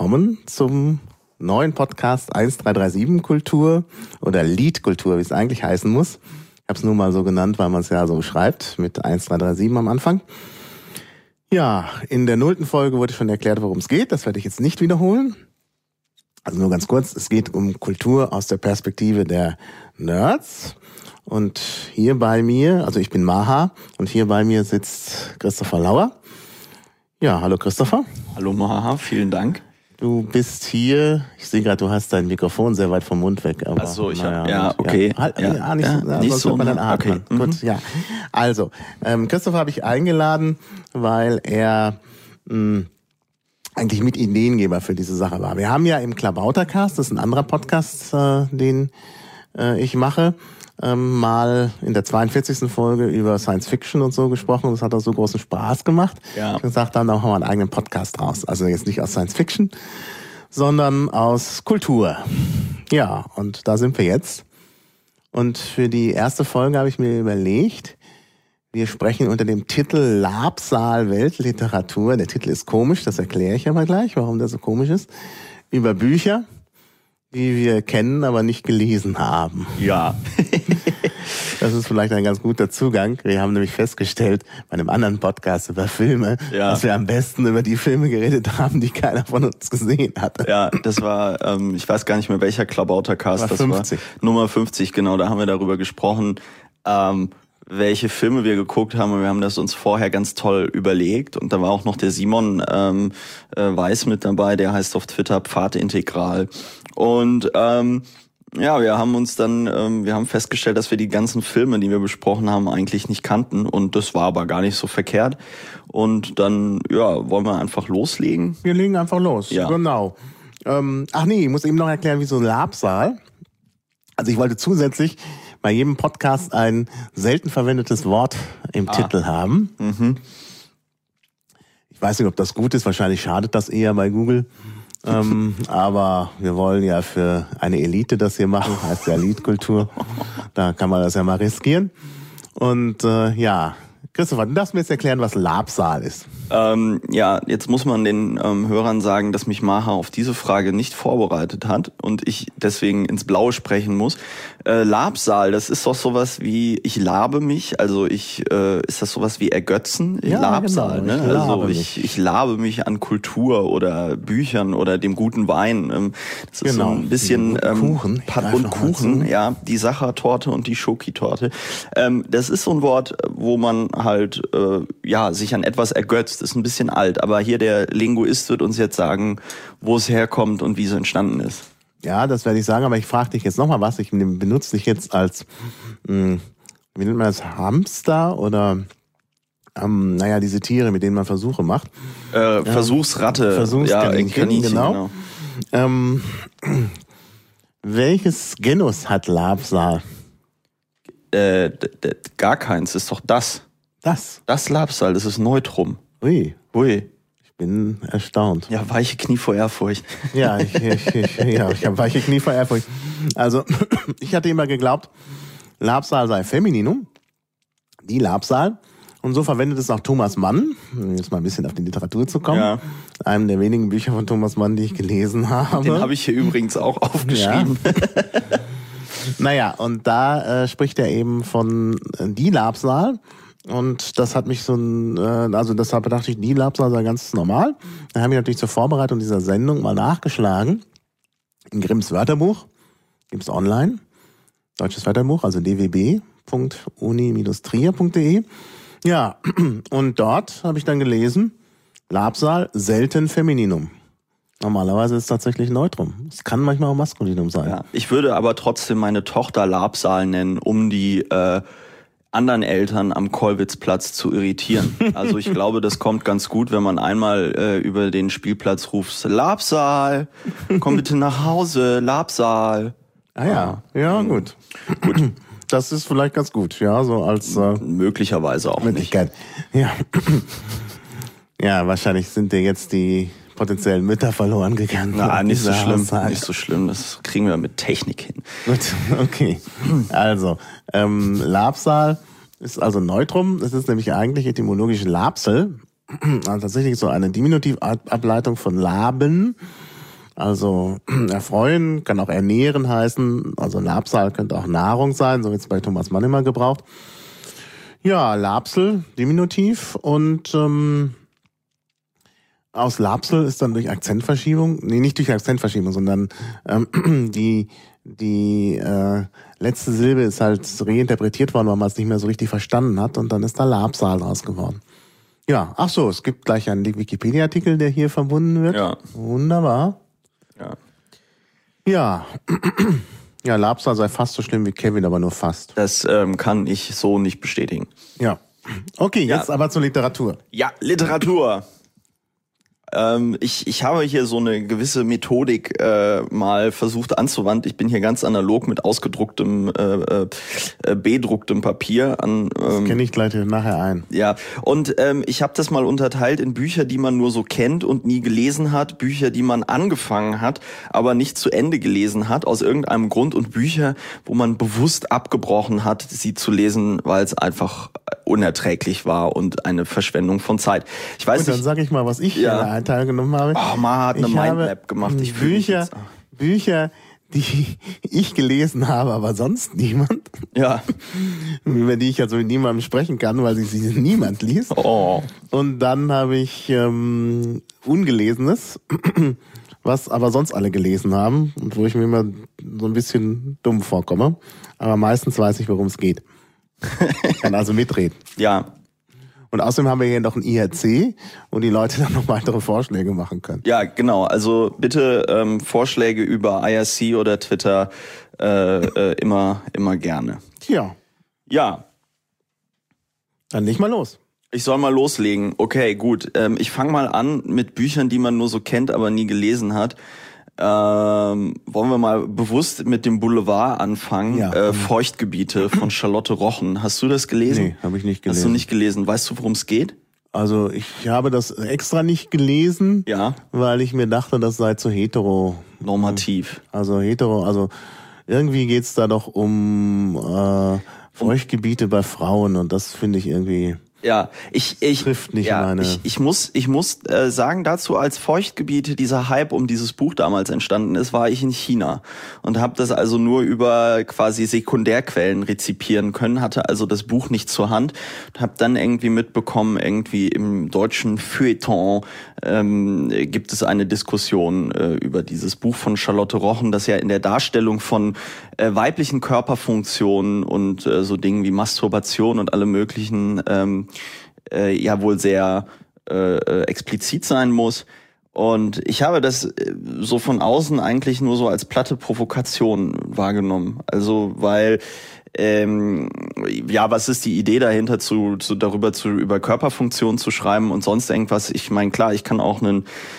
willkommen zum neuen Podcast 1337 Kultur oder Liedkultur, wie es eigentlich heißen muss. Ich habe es nur mal so genannt, weil man es ja so schreibt, mit 1337 am Anfang. Ja, in der 0. Folge wurde schon erklärt, worum es geht. Das werde ich jetzt nicht wiederholen. Also nur ganz kurz, es geht um Kultur aus der Perspektive der Nerds. Und hier bei mir, also ich bin Maha, und hier bei mir sitzt Christopher Lauer. Ja, hallo Christopher. Hallo Maha, vielen Dank. Du bist hier, ich sehe gerade, du hast dein Mikrofon sehr weit vom Mund weg. Aber, ach so, okay. Nicht so, man dann atmen. Okay. Gut, ja. Also, Christopher habe ich eingeladen, weil er eigentlich mit Ideengeber für diese Sache war. Wir haben ja im Klabautercast, das ist ein anderer Podcast, den ich mache, mal in der 42. Folge über Science Fiction und so gesprochen. Das hat auch so großen Spaß gemacht. Ja. Ich habe gesagt, dann machen wir einen eigenen Podcast draus. Also jetzt nicht aus Science Fiction, sondern aus Kultur. Ja, und da sind wir jetzt. Und für die erste Folge habe ich mir überlegt, wir sprechen unter dem Titel Labsaal Weltliteratur. Der Titel ist komisch, das erkläre ich aber gleich, warum der so komisch ist. Über Bücher, die wir kennen, aber nicht gelesen haben. Ja. Das ist vielleicht ein ganz guter Zugang. Wir haben nämlich festgestellt, bei einem anderen Podcast über Filme, dass wir am besten über die Filme geredet haben, die keiner von uns gesehen hatte. Ja, das war, ich weiß gar nicht mehr, welcher Klabautercast das 50. war. Nummer 50, genau, da haben wir darüber gesprochen, welche Filme wir geguckt haben, und wir haben das uns vorher ganz toll überlegt, und da war auch noch der Simon Weiß mit dabei, der heißt auf Twitter Pfadintegral, und wir haben uns dann, wir haben festgestellt, dass wir die ganzen Filme, die wir besprochen haben, eigentlich nicht kannten, und das war aber gar nicht so verkehrt, und dann, wollen wir einfach loslegen? Wir legen einfach los, genau. Ich muss eben noch erklären, wieso Labsaal. Also ich wollte zusätzlich bei jedem Podcast ein selten verwendetes Wort im Titel haben. Mhm. Ich weiß nicht, ob das gut ist, wahrscheinlich schadet das eher bei Google. Aber wir wollen ja für eine Elite das hier machen, heißt ja Liedkultur. Da kann man das ja mal riskieren. Und Christopher, du darfst mir jetzt erklären, was Labsaal ist. Jetzt muss man den Hörern sagen, dass mich Maha auf diese Frage nicht vorbereitet hat und ich deswegen ins Blaue sprechen muss. Labsaal, das ist doch sowas wie, ich labe mich, also ist das sowas wie ergötzen? Labsaal, genau. Ne? Also ich labe mich an Kultur oder Büchern oder dem guten Wein. Das ist so ein bisschen Kuchen. Und Kuchen, ja, die Sachertorte und die Schokitorte. Das ist so ein Wort, wo man halt sich an etwas ergötzt. Ist ein bisschen alt, aber hier der Linguist wird uns jetzt sagen, wo es herkommt und wie es entstanden ist. Ja, das werde ich sagen, aber ich frage dich jetzt nochmal was. Ich benutze dich jetzt als, wie nennt man das, Hamster oder diese Tiere, mit denen man Versuche macht. Versuchsratte. Versuchskaninchen, genau. Welches Genus hat Labsaal? Gar keins, ist doch das. Das Labsaal, das ist Neutrum. Ui. Ich bin erstaunt. Ja, weiche Knie vor Ehrfurcht. Ja, ich habe weiche Knie vor Ehrfurcht. Also, ich hatte immer geglaubt, Labsaal sei Femininum. Die Labsaal. Und so verwendet es auch Thomas Mann, um jetzt mal ein bisschen auf die Literatur zu kommen. Ja. Einem der wenigen Bücher von Thomas Mann, die ich gelesen habe. Den habe ich hier übrigens auch aufgeschrieben. Ja. Und da spricht er eben von die Labsaal. Und das hat mich deshalb dachte ich, die Labsaal sei ganz normal. Dann habe ich natürlich zur Vorbereitung dieser Sendung mal nachgeschlagen. In Grimms Wörterbuch, gibt's online, deutsches Wörterbuch, also dwb.uni-trier.de. Ja, und dort habe ich dann gelesen, Labsaal selten Femininum. Normalerweise ist es tatsächlich Neutrum. Es kann manchmal auch Maskulinum sein. Ja, ich würde aber trotzdem meine Tochter Labsaal nennen, um die anderen Eltern am Kollwitzplatz zu irritieren. Also ich glaube, das kommt ganz gut, wenn man einmal über den Spielplatz ruft, Labsaal, komm bitte nach Hause, Labsaal. Ja, gut. Das ist vielleicht ganz gut, ja, so als möglicherweise auch Möglichkeit. Nicht. Ja, wahrscheinlich sind dir jetzt die potenziellen Mütter verloren gegangen. Nicht so schlimm. Nicht so schlimm. Das kriegen wir mit Technik hin. Gut, okay. Also, Labsaal ist also Neutrum. Das ist nämlich eigentlich etymologisch Labsel. Also tatsächlich so eine Diminutivableitung von Laben. Also erfreuen kann auch ernähren heißen. Also Labsal könnte auch Nahrung sein, so wird es bei Thomas Mann immer gebraucht. Ja, Lapsel, Diminutiv. Und aus Lapsel ist dann durch Akzentverschiebung, nicht durch Akzentverschiebung, sondern die letzte Silbe ist halt reinterpretiert worden, weil man es nicht mehr so richtig verstanden hat, und dann ist da Labsal draus geworden. Ja, ach so, es gibt gleich einen Wikipedia-Artikel, der hier verbunden wird. Ja. Wunderbar. Ja. Ja. Ja, Labsal sei fast so schlimm wie Kevin, aber nur fast. Das kann ich so nicht bestätigen. Ja. Okay, jetzt aber zur Literatur. Ja, Literatur. Ich habe hier so eine gewisse Methodik mal versucht anzuwenden. Ich bin hier ganz analog mit ausgedrucktem, bedrucktem Papier. Das kenne ich gleich nachher ein. Ja, und ich habe das mal unterteilt in Bücher, die man nur so kennt und nie gelesen hat, Bücher, die man angefangen hat, aber nicht zu Ende gelesen hat, aus irgendeinem Grund, und Bücher, wo man bewusst abgebrochen hat, sie zu lesen, weil es einfach unerträglich war und eine Verschwendung von Zeit. Ich weiß nicht. Dann sage ich mal, was ich teilgenommen habe. Oh, man hat eine Mindmap gemacht. Ich Bücher, die ich gelesen habe, aber sonst niemand. Ja. Über die ich also mit niemandem sprechen kann, weil sie niemand liest. Oh. Und dann habe ich Ungelesenes, was aber sonst alle gelesen haben und wo ich mir immer so ein bisschen dumm vorkomme. Aber meistens weiß ich, worum es geht. Ich kann also mitreden. Ja. Und außerdem haben wir hier noch ein IRC, wo die Leute dann noch weitere Vorschläge machen können. Ja, genau. Also bitte Vorschläge über IRC oder Twitter immer gerne. Ja. Ja. Dann leg mal los. Ich soll mal loslegen. Okay, gut. Ich fange mal an mit Büchern, die man nur so kennt, aber nie gelesen hat. Wollen wir mal bewusst mit dem Boulevard anfangen? Ja. Feuchtgebiete von Charlotte Rochen. Hast du das gelesen? Nee, habe ich nicht gelesen. Hast du nicht gelesen? Weißt du, worum es geht? Also ich habe das extra nicht gelesen, ja, weil ich mir dachte, das sei zu normativ. Also irgendwie geht's da doch um Feuchtgebiete bei Frauen, und das finde ich irgendwie... Ja, trifft nicht meine. Ich muss sagen dazu, als Feuchtgebiete dieser Hype um dieses Buch damals entstanden ist, war ich in China und habe das also nur über quasi Sekundärquellen rezipieren können, hatte also das Buch nicht zur Hand und habe dann irgendwie mitbekommen, irgendwie im deutschen Feuilleton gibt es eine Diskussion über dieses Buch von Charlotte Rochen, das ja in der Darstellung von weiblichen Körperfunktionen und so Dingen wie Masturbation und alle möglichen ja wohl sehr explizit sein muss. Und ich habe das so von außen eigentlich nur so als platte Provokation wahrgenommen. Also weil ja, was ist die Idee dahinter, über Körperfunktionen zu schreiben und sonst irgendwas? Ich meine, klar, ich kann auch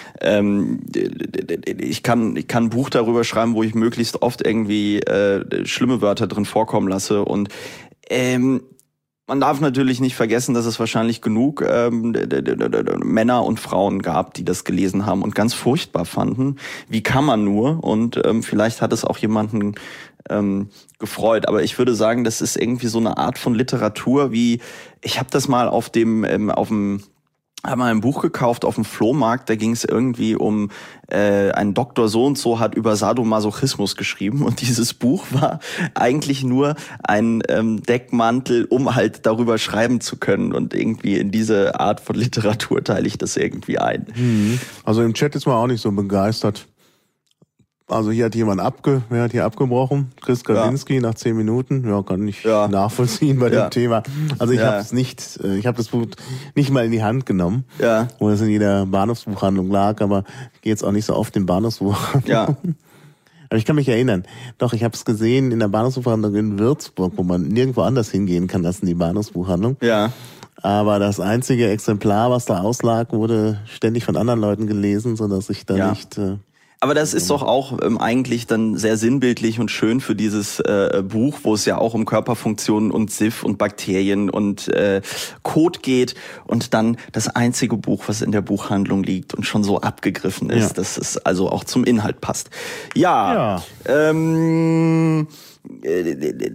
ich kann ein Buch darüber schreiben, wo ich möglichst oft irgendwie schlimme Wörter drin vorkommen lasse. Und man darf natürlich nicht vergessen, dass es wahrscheinlich genug Männer und Frauen gab, die das gelesen haben und ganz furchtbar fanden. Wie kann man nur? Und vielleicht hat es auch jemanden gefreut. Aber ich würde sagen, das ist irgendwie so eine Art von Literatur, wie ich habe das mal habe mal ein Buch gekauft auf dem Flohmarkt, da ging es irgendwie um ein Doktor so und so hat über Sadomasochismus geschrieben, und dieses Buch war eigentlich nur ein Deckmantel, um halt darüber schreiben zu können, und irgendwie in diese Art von Literatur teile ich das irgendwie ein. Also im Chat ist man auch nicht so begeistert. Also hier hat jemand abgebrochen? Chris Gawinski nach 10 Minuten. Ja, kann ich nachvollziehen bei dem Thema. Also ich habe das Buch nicht mal in die Hand genommen, wo es in jeder Bahnhofsbuchhandlung lag, aber ich gehe jetzt auch nicht so oft in Bahnhofsbuchhandlung. Ja. Aber ich kann mich erinnern. Doch, ich habe es gesehen in der Bahnhofsbuchhandlung in Würzburg, wo man nirgendwo anders hingehen kann als in die Bahnhofsbuchhandlung. Ja. Aber das einzige Exemplar, was da auslag, wurde ständig von anderen Leuten gelesen, sodass ich da nicht... Aber das ist doch auch eigentlich dann sehr sinnbildlich und schön für dieses Buch, wo es ja auch um Körperfunktionen und SIF und Bakterien und Kot geht, und dann das einzige Buch, was in der Buchhandlung liegt und schon so abgegriffen ist, dass es also auch zum Inhalt passt. Ja.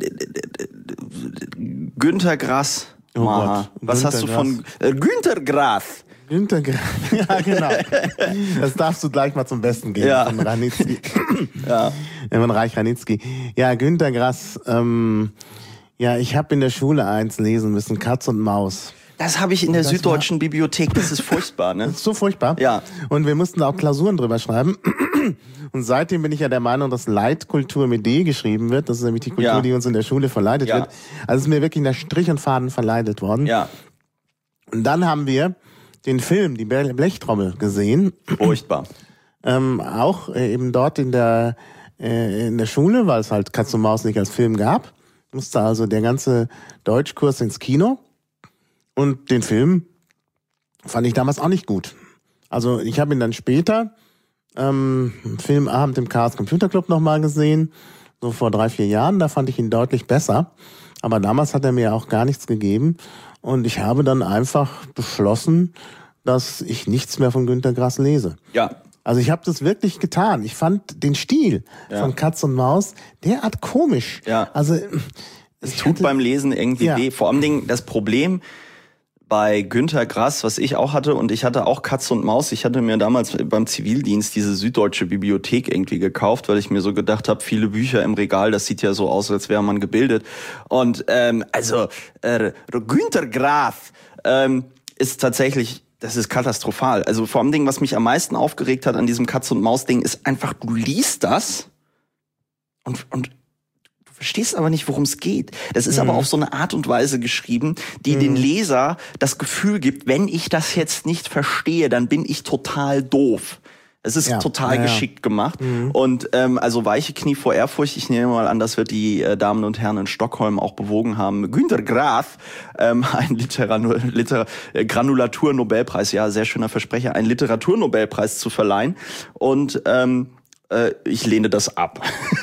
Günter Grass. Oh Gott. Was hast du von Günter Grass? Günter Grass, ja genau. Das darfst du gleich mal zum Besten geben von Ranitzky. Von Reich Ranitzky. Ja, Günter Grass, ich habe in der Schule eins lesen müssen, Katz und Maus. Das habe ich in der Süddeutschen Bibliothek, das ist furchtbar, ne? Das ist so furchtbar. Ja. Und wir mussten auch Klausuren drüber schreiben. Und seitdem bin ich ja der Meinung, dass Leitkultur mit D geschrieben wird. Das ist nämlich die Kultur, die uns in der Schule verleitet wird. Also ist mir wirklich nach Strich und Faden verleitet worden. Ja. Und dann haben wir den Film, die Blechtrommel, gesehen. Furchtbar. Auch eben dort in der Schule, weil es halt Katz und Maus nicht als Film gab. Musste also der ganze Deutschkurs ins Kino. Und den Film fand ich damals auch nicht gut. Also ich habe ihn dann später Filmabend im Chaos Computer Club nochmal gesehen, so vor 3-4 Jahren, da fand ich ihn deutlich besser. Aber damals hat er mir auch gar nichts gegeben und ich habe dann einfach beschlossen, dass ich nichts mehr von Günter Grass lese. Ja. Also ich habe das wirklich getan. Ich fand den Stil von Katz und Maus derart komisch. Ja. Also es tut beim Lesen irgendwie weh. Vor allem Dingen das Problem bei Günter Grass, was ich auch hatte, und ich hatte auch Katz und Maus. Ich hatte mir damals beim Zivildienst diese Süddeutsche Bibliothek irgendwie gekauft, weil ich mir so gedacht habe, viele Bücher im Regal, das sieht ja so aus, als wäre man gebildet. Und Günter Grass ist tatsächlich, das ist katastrophal. Also vor allem Ding, was mich am meisten aufgeregt hat an diesem Katz und Maus Ding, ist einfach, du liest das und verstehst aber nicht, worum es geht. Das ist aber auf so eine Art und Weise geschrieben, die den Leser das Gefühl gibt, wenn ich das jetzt nicht verstehe, dann bin ich total doof. Es ist total geschickt gemacht. Und also weiche Knie vor Ehrfurcht, ich nehme mal an, das wird die Damen und Herren in Stockholm auch bewogen haben. Günter Grass, ein Granulatur-Nobelpreis, ja, sehr schöner Versprecher, einen Literaturnobelpreis zu verleihen. Und ich lehne das ab.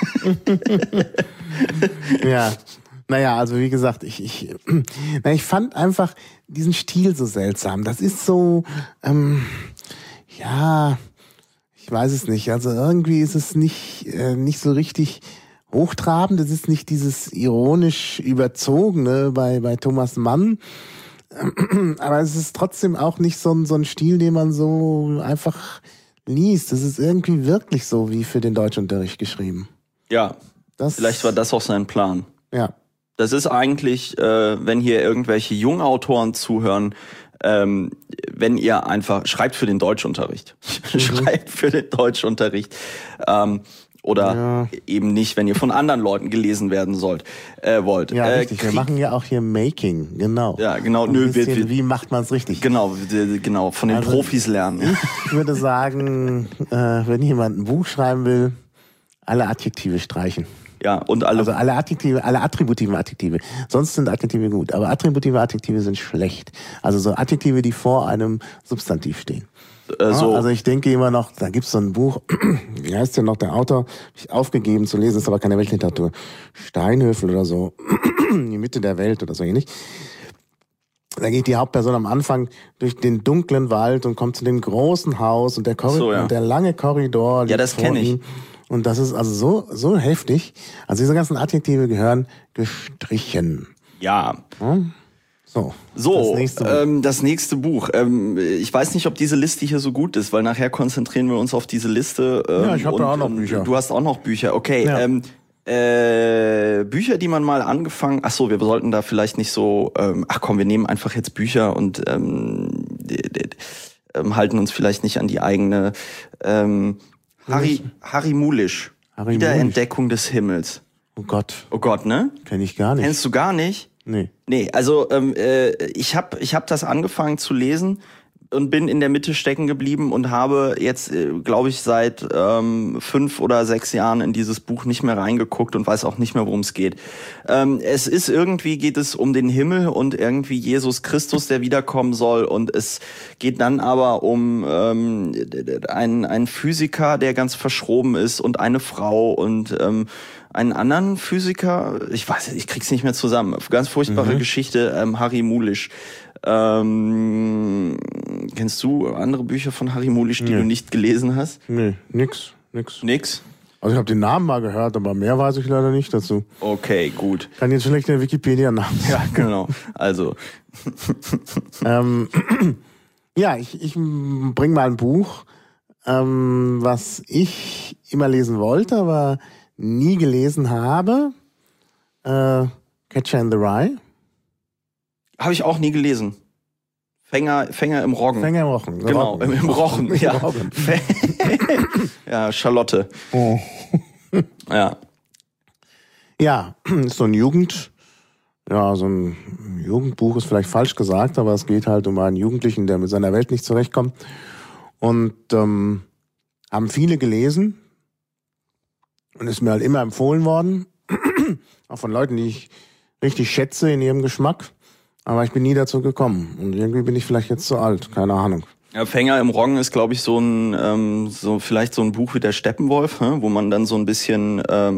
Ja, naja, also wie gesagt, ich fand einfach diesen Stil so seltsam. Das ist so, ich weiß es nicht. Also irgendwie ist es nicht so richtig hochtrabend. Es ist nicht dieses ironisch Überzogene bei Thomas Mann. Aber es ist trotzdem auch nicht so ein Stil, den man so einfach liest. Es ist irgendwie wirklich so wie für den Deutschunterricht geschrieben. Ja, vielleicht war das auch sein Plan. Ja. Das ist eigentlich, wenn hier irgendwelche Jungautoren zuhören, wenn ihr einfach, schreibt für den Deutschunterricht. Schreibt für den Deutschunterricht. Oder eben nicht, wenn ihr von anderen Leuten gelesen werden wollt. Ja, richtig. Wir machen ja auch hier Making, genau. Ja, genau. Wie macht man es richtig? Genau, von den Profis lernen. Ich würde sagen, wenn jemand ein Buch schreiben will, alle Adjektive streichen. Ja, und alle Adjektive, alle attributiven Adjektive. Sonst sind Adjektive gut, aber attributive Adjektive sind schlecht. Also so Adjektive, die vor einem Substantiv stehen. Also ich denke immer noch, da gibt's so ein Buch, wie heißt denn noch der Autor? Hab ich aufgegeben zu lesen, ist aber keine Weltliteratur. Steinhöfel oder so, die Mitte der Welt oder so ähnlich. Da geht die Hauptperson am Anfang durch den dunklen Wald und kommt zu dem großen Haus und der und der lange Korridor. Ja, das kenne ich. Und das ist also so heftig. Also diese ganzen Adjektive gehören gestrichen. Ja. So, das nächste Buch. Ich weiß nicht, ob diese Liste hier so gut ist, weil nachher konzentrieren wir uns auf diese Liste. Ja, ich habe da auch noch Bücher. Du hast auch noch Bücher, okay. Ja. Bücher, die man mal angefangen... Ach so, wir sollten da vielleicht nicht so... wir nehmen einfach jetzt Bücher und halten uns vielleicht nicht an die eigene... Harry Mulisch. Wiederentdeckung des Himmels. Oh Gott. Oh Gott, ne? Kenn ich gar nicht. Kennst du gar nicht? Nee, also ich hab das angefangen zu lesen und bin in der Mitte stecken geblieben und habe jetzt, glaube ich, seit 5 oder 6 Jahren in dieses Buch nicht mehr reingeguckt und weiß auch nicht mehr, worum es geht. Geht es um den Himmel und irgendwie Jesus Christus, der wiederkommen soll, und es geht dann aber um einen Physiker, der ganz verschroben ist, und eine Frau und einen anderen Physiker, ich krieg's nicht mehr zusammen. Ganz furchtbare Geschichte, Harry Mulisch. Kennst du andere Bücher von Harry Mulisch, die du nicht gelesen hast? Nee, nix. Nix? Also ich habe den Namen mal gehört, aber mehr weiß ich leider nicht dazu. Okay, gut. Kann jetzt vielleicht in der Wikipedia nachlesen. Ja, genau. Also. Ja, ich bringe mal ein Buch, was ich immer lesen wollte, aber nie gelesen habe. Catcher in the Rye. Habe ich auch nie gelesen. Fänger im Roggen. Fänger im Rochen. Genau, im Rochen. Ja. Rochen. Ja, Charlotte. Oh. Ja. Ja, ist so ein Jugendbuch ist vielleicht falsch gesagt, aber es geht halt um einen Jugendlichen, der mit seiner Welt nicht zurechtkommt. Und haben viele gelesen und ist mir halt immer empfohlen worden. Auch von Leuten, die ich richtig schätze in ihrem Geschmack. Aber ich bin nie dazu gekommen. Und irgendwie bin ich vielleicht jetzt zu alt. Keine Ahnung. Ja, Fänger im Roggen ist, glaube ich, vielleicht so ein Buch wie der Steppenwolf, wo man dann so ein bisschen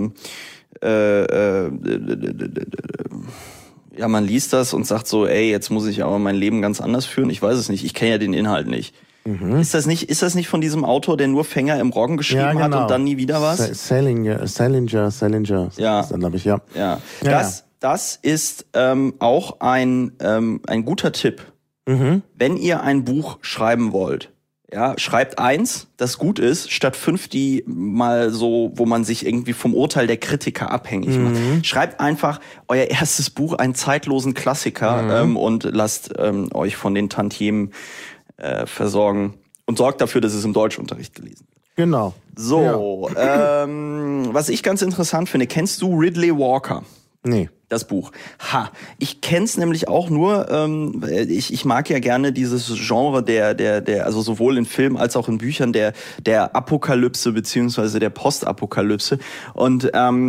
man liest das und sagt so, ey, jetzt muss ich aber mein Leben ganz anders führen. Ich weiß es nicht. Ich kenne ja den Inhalt nicht. Mhm. Ist das nicht von diesem Autor, der nur Fänger im Roggen geschrieben hat und dann nie wieder was? Salinger. Ja. Ist dann, glaube ich, ja. Das ist auch ein guter Tipp. Mhm. Wenn ihr ein Buch schreiben wollt, ja, schreibt 1, das gut ist, statt 5, die mal so, wo man sich irgendwie vom Urteil der Kritiker abhängig macht. Schreibt einfach euer erstes Buch, einen zeitlosen Klassiker, und lasst euch von den Tantiemen versorgen und sorgt dafür, dass es im Deutschunterricht gelesen wird. Genau. So, was ich ganz interessant finde, kennst du Ridley Walker? Nee. Das Buch. Ich kenn's nämlich auch nur, ich mag ja gerne dieses Genre der, also sowohl in Filmen als auch in Büchern der Apokalypse beziehungsweise der Postapokalypse. Und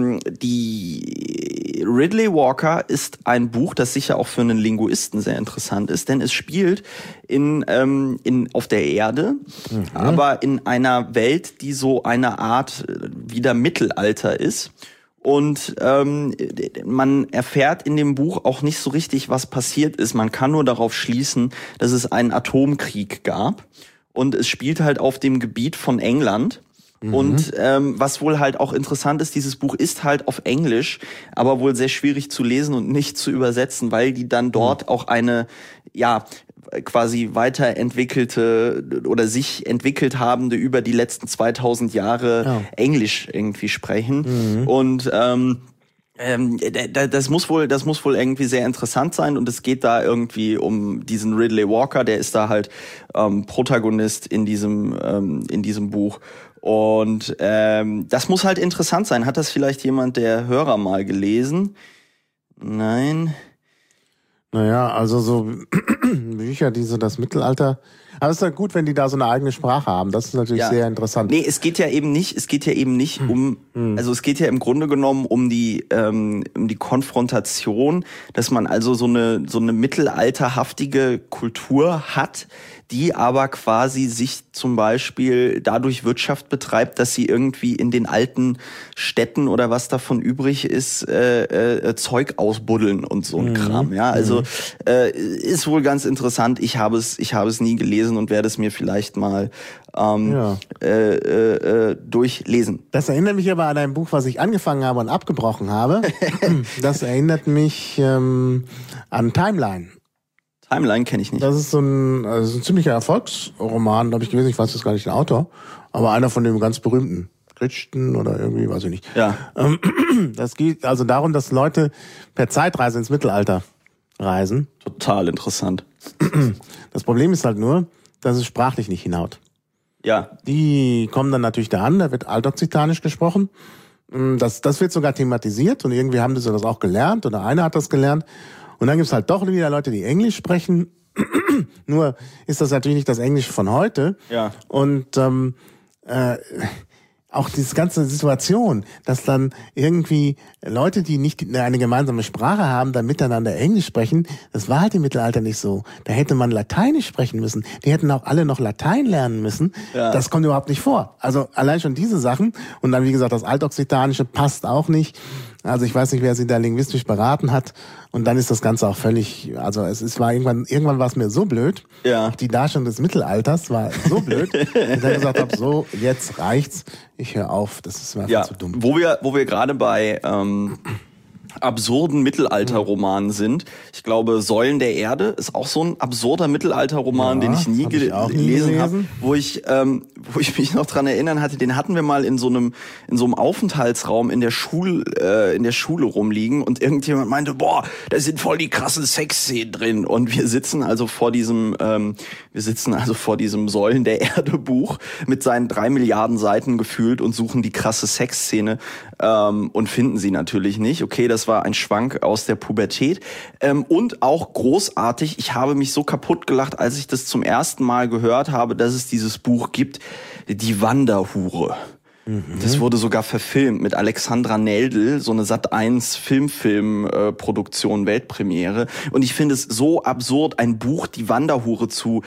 die Ridley Walker ist ein Buch, das sicher auch für einen Linguisten sehr interessant ist, denn es spielt auf der Erde, aber in einer Welt, die so eine Art wieder Mittelalter ist. Und man erfährt in dem Buch auch nicht so richtig, was passiert ist. Man kann nur darauf schließen, dass es einen Atomkrieg gab. Und es spielt halt auf dem Gebiet von England. Und was wohl halt auch interessant ist, dieses Buch ist halt auf Englisch, aber wohl sehr schwierig zu lesen und nicht zu übersetzen, weil die dann dort auch eine, quasi weiterentwickelte oder sich entwickelt habende über die letzten 2000 Jahre Englisch irgendwie sprechen. Und das muss wohl irgendwie sehr interessant sein, und es geht da irgendwie um diesen Ridley Walker, der ist da halt Protagonist in diesem Buch. Und das muss halt interessant sein. Hat das vielleicht jemand der Hörer mal gelesen? Nein. Naja, also so Bücher, die so das Mittelalter. Aber es ist ja gut, wenn die da so eine eigene Sprache haben. Das ist natürlich sehr interessant. Nee, es geht ja eben nicht also es geht ja im Grunde genommen um die Konfrontation, dass man also so eine mittelalterhaftige Kultur hat, die aber quasi sich zum Beispiel dadurch Wirtschaft betreibt, dass sie irgendwie in den alten Städten oder was davon übrig ist, Zeug ausbuddeln und so ein Kram. Ja, also ist wohl ganz interessant. Ich habe es nie gelesen und werde es mir vielleicht mal durchlesen. Das erinnert mich aber an ein Buch, was ich angefangen habe und abgebrochen habe. Das erinnert mich an Timeline. Timeline kenne ich nicht. Das ist so ein ziemlicher Erfolgsroman, glaube ich gewesen. Ich weiß jetzt gar nicht den Autor, aber einer von dem ganz berühmten Crichton oder irgendwie, weiß ich nicht. Ja. Das geht also darum, dass Leute per Zeitreise ins Mittelalter reisen. Total interessant. Das Problem ist halt nur, dass es sprachlich nicht hinhaut. Ja. Die kommen dann natürlich da an, da wird Altoccitanisch gesprochen. Das wird sogar thematisiert und irgendwie haben sie das auch gelernt oder einer hat das gelernt. Und dann gibt's halt doch wieder Leute, die Englisch sprechen. Nur ist das natürlich nicht das Englisch von heute. Ja. Und auch diese ganze Situation, dass dann irgendwie Leute, die nicht eine gemeinsame Sprache haben, dann miteinander Englisch sprechen, das war halt im Mittelalter nicht so. Da hätte man Lateinisch sprechen müssen. Die hätten auch alle noch Latein lernen müssen. Ja. Das kommt überhaupt nicht vor. Also allein schon diese Sachen. Und dann, wie gesagt, das Altoccitanische passt auch nicht. Also ich weiß nicht, wer sie da linguistisch beraten hat. Und dann ist das Ganze auch völlig, also war irgendwann war es mir so blöd. Ja. Die Darstellung des Mittelalters war so blöd, dass ich dann gesagt habe, so, jetzt reicht's. Ich höre auf, das ist mir einfach zu dumm. Wo wir gerade bei absurden Mittelalterromanen sind. Ich glaube, Säulen der Erde ist auch so ein absurder Mittelalterroman, den ich nie gelesen habe, wo ich mich noch dran erinnern hatte, den hatten wir mal in so einem Aufenthaltsraum in der Schule rumliegen und irgendjemand meinte, boah, da sind voll die krassen Sexszenen drin, und wir sitzen also vor diesem Säulen der Erde Buch mit seinen 3 Milliarden Seiten gefühlt und suchen die krasse Sexszene und finden sie natürlich nicht. Okay, das war ein Schwank aus der Pubertät. Und auch großartig, ich habe mich so kaputt gelacht, als ich das zum ersten Mal gehört habe, dass es dieses Buch gibt, Die Wanderhure. Das wurde sogar verfilmt mit Alexandra Neldl, so eine Sat.1 Filmproduktion, Weltpremiere. Und ich finde es so absurd, ein Buch, Die Wanderhure, zu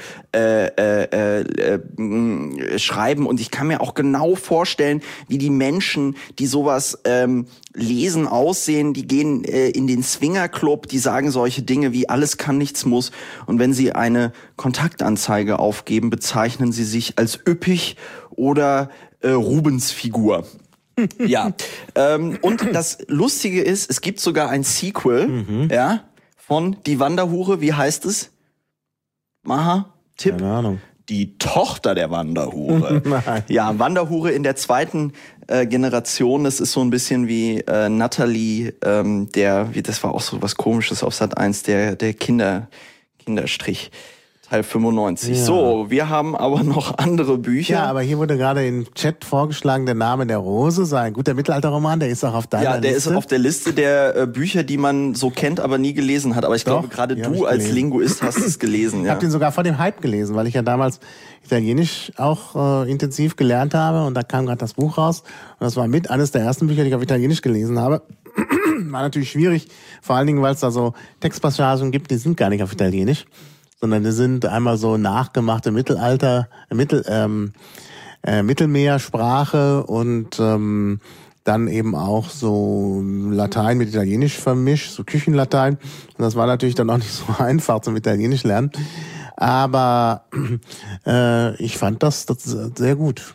schreiben. Und ich kann mir auch genau vorstellen, wie die Menschen, die sowas lesen, aussehen. Die gehen in den Swingerclub, die sagen solche Dinge wie alles kann, nichts muss. Und wenn sie eine Kontaktanzeige aufgeben, bezeichnen sie sich als üppig oder Rubens Figur. Ja. Und das Lustige ist, es gibt sogar ein Sequel, ja, von Die Wanderhure. Wie heißt es? Maha? Tipp? Keine Ahnung. Die Tochter der Wanderhure. Ja, Wanderhure in der zweiten Generation. Das ist so ein bisschen wie Natalie, das war auch so was Komisches auf Sat.1, der Kinderstrich. Teil 95. Ja. So, wir haben aber noch andere Bücher. Ja, aber hier wurde gerade im Chat vorgeschlagen, Der Name der Rose sei ein guter Mittelalterroman, der ist auch auf deiner Liste. Ja, der ist auf der Liste der Bücher, die man so kennt, aber nie gelesen hat. Aber ich glaube, gerade du als Linguist hast es gelesen. Ich habe den sogar vor dem Hype gelesen, weil ich ja damals Italienisch auch intensiv gelernt habe, und da kam gerade das Buch raus. Und das war mit eines der ersten Bücher, die ich auf Italienisch gelesen habe. War natürlich schwierig, vor allen Dingen, weil es da so Textpassagen gibt, die sind gar nicht auf Italienisch, sondern die sind einmal so nachgemachte Mittelmeersprache und dann eben auch so Latein mit Italienisch vermischt, so Küchenlatein. Und das war natürlich dann auch nicht so einfach zum Italienisch lernen. Aber ich fand das sehr gut.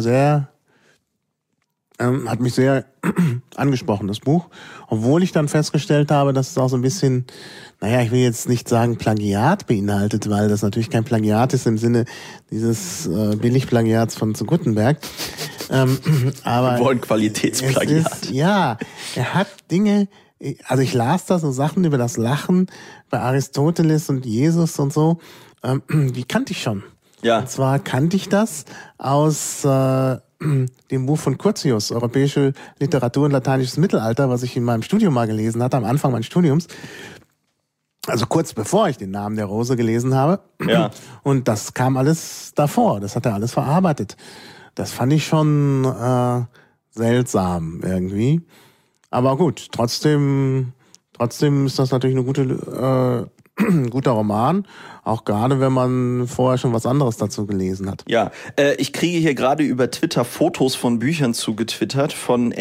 Hat mich sehr angesprochen, das Buch. Obwohl ich dann festgestellt habe, dass es auch so ein bisschen, ich will jetzt nicht sagen Plagiat beinhaltet, weil das natürlich kein Plagiat ist im Sinne dieses Billigplagiats von zu Gutenberg. Aber wir wollen Qualitätsplagiat. Er hat Dinge, also ich las da so Sachen über das Lachen bei Aristoteles und Jesus und so, die kannte ich schon. Ja. Und zwar kannte ich das aus dem Buch von Curtius, Europäische Literatur und lateinisches Mittelalter, was ich in meinem Studium mal gelesen hatte, am Anfang meines Studiums. Also kurz bevor ich Den Namen der Rose gelesen habe. Ja. Und das kam alles davor. Das hat er alles verarbeitet. Das fand ich schon seltsam irgendwie. Aber gut, trotzdem ist das natürlich ein guter Roman, auch gerade wenn man vorher schon was anderes dazu gelesen hat. Ja, ich kriege hier gerade über Twitter Fotos von Büchern zugetwittert von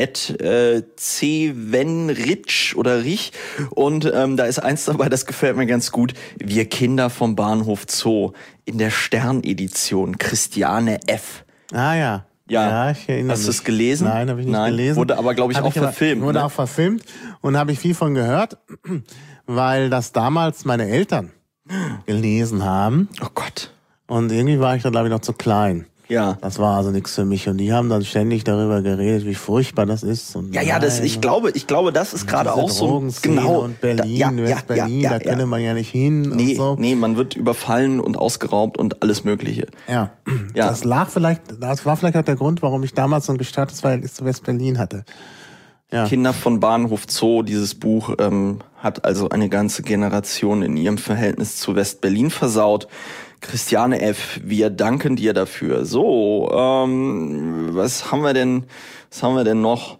@cwenrich oder Rich, und da ist eins dabei, das gefällt mir ganz gut. Wir Kinder vom Bahnhof Zoo in der Stern-Edition, Christiane F. Ah ja. Ja, ich erinnere mich. Hast du es gelesen? Nein, habe ich nicht gelesen. Wurde aber, glaube ich, auch verfilmt. Wurde auch verfilmt und habe ich viel von gehört, weil das damals meine Eltern gelesen haben. Oh Gott. Und irgendwie war ich da, glaube ich, noch zu klein. Ja. Das war also nichts für mich. Und die haben dann ständig darüber geredet, wie furchtbar das ist. Und ich glaube, das ist gerade auch so. Genau. Und Berlin, West-Berlin, da könne man ja nicht hin. Nee, und so. Nee, man wird überfallen und ausgeraubt und alles Mögliche. Ja. Das war vielleicht auch der Grund, warum ich damals so ein gestörtes Verhältnis zu West-Berlin hatte. Ja. Kinder von Bahnhof Zoo, dieses Buch hat also eine ganze Generation in ihrem Verhältnis zu West-Berlin versaut. Christiane F., wir danken dir dafür. So, was haben wir denn noch?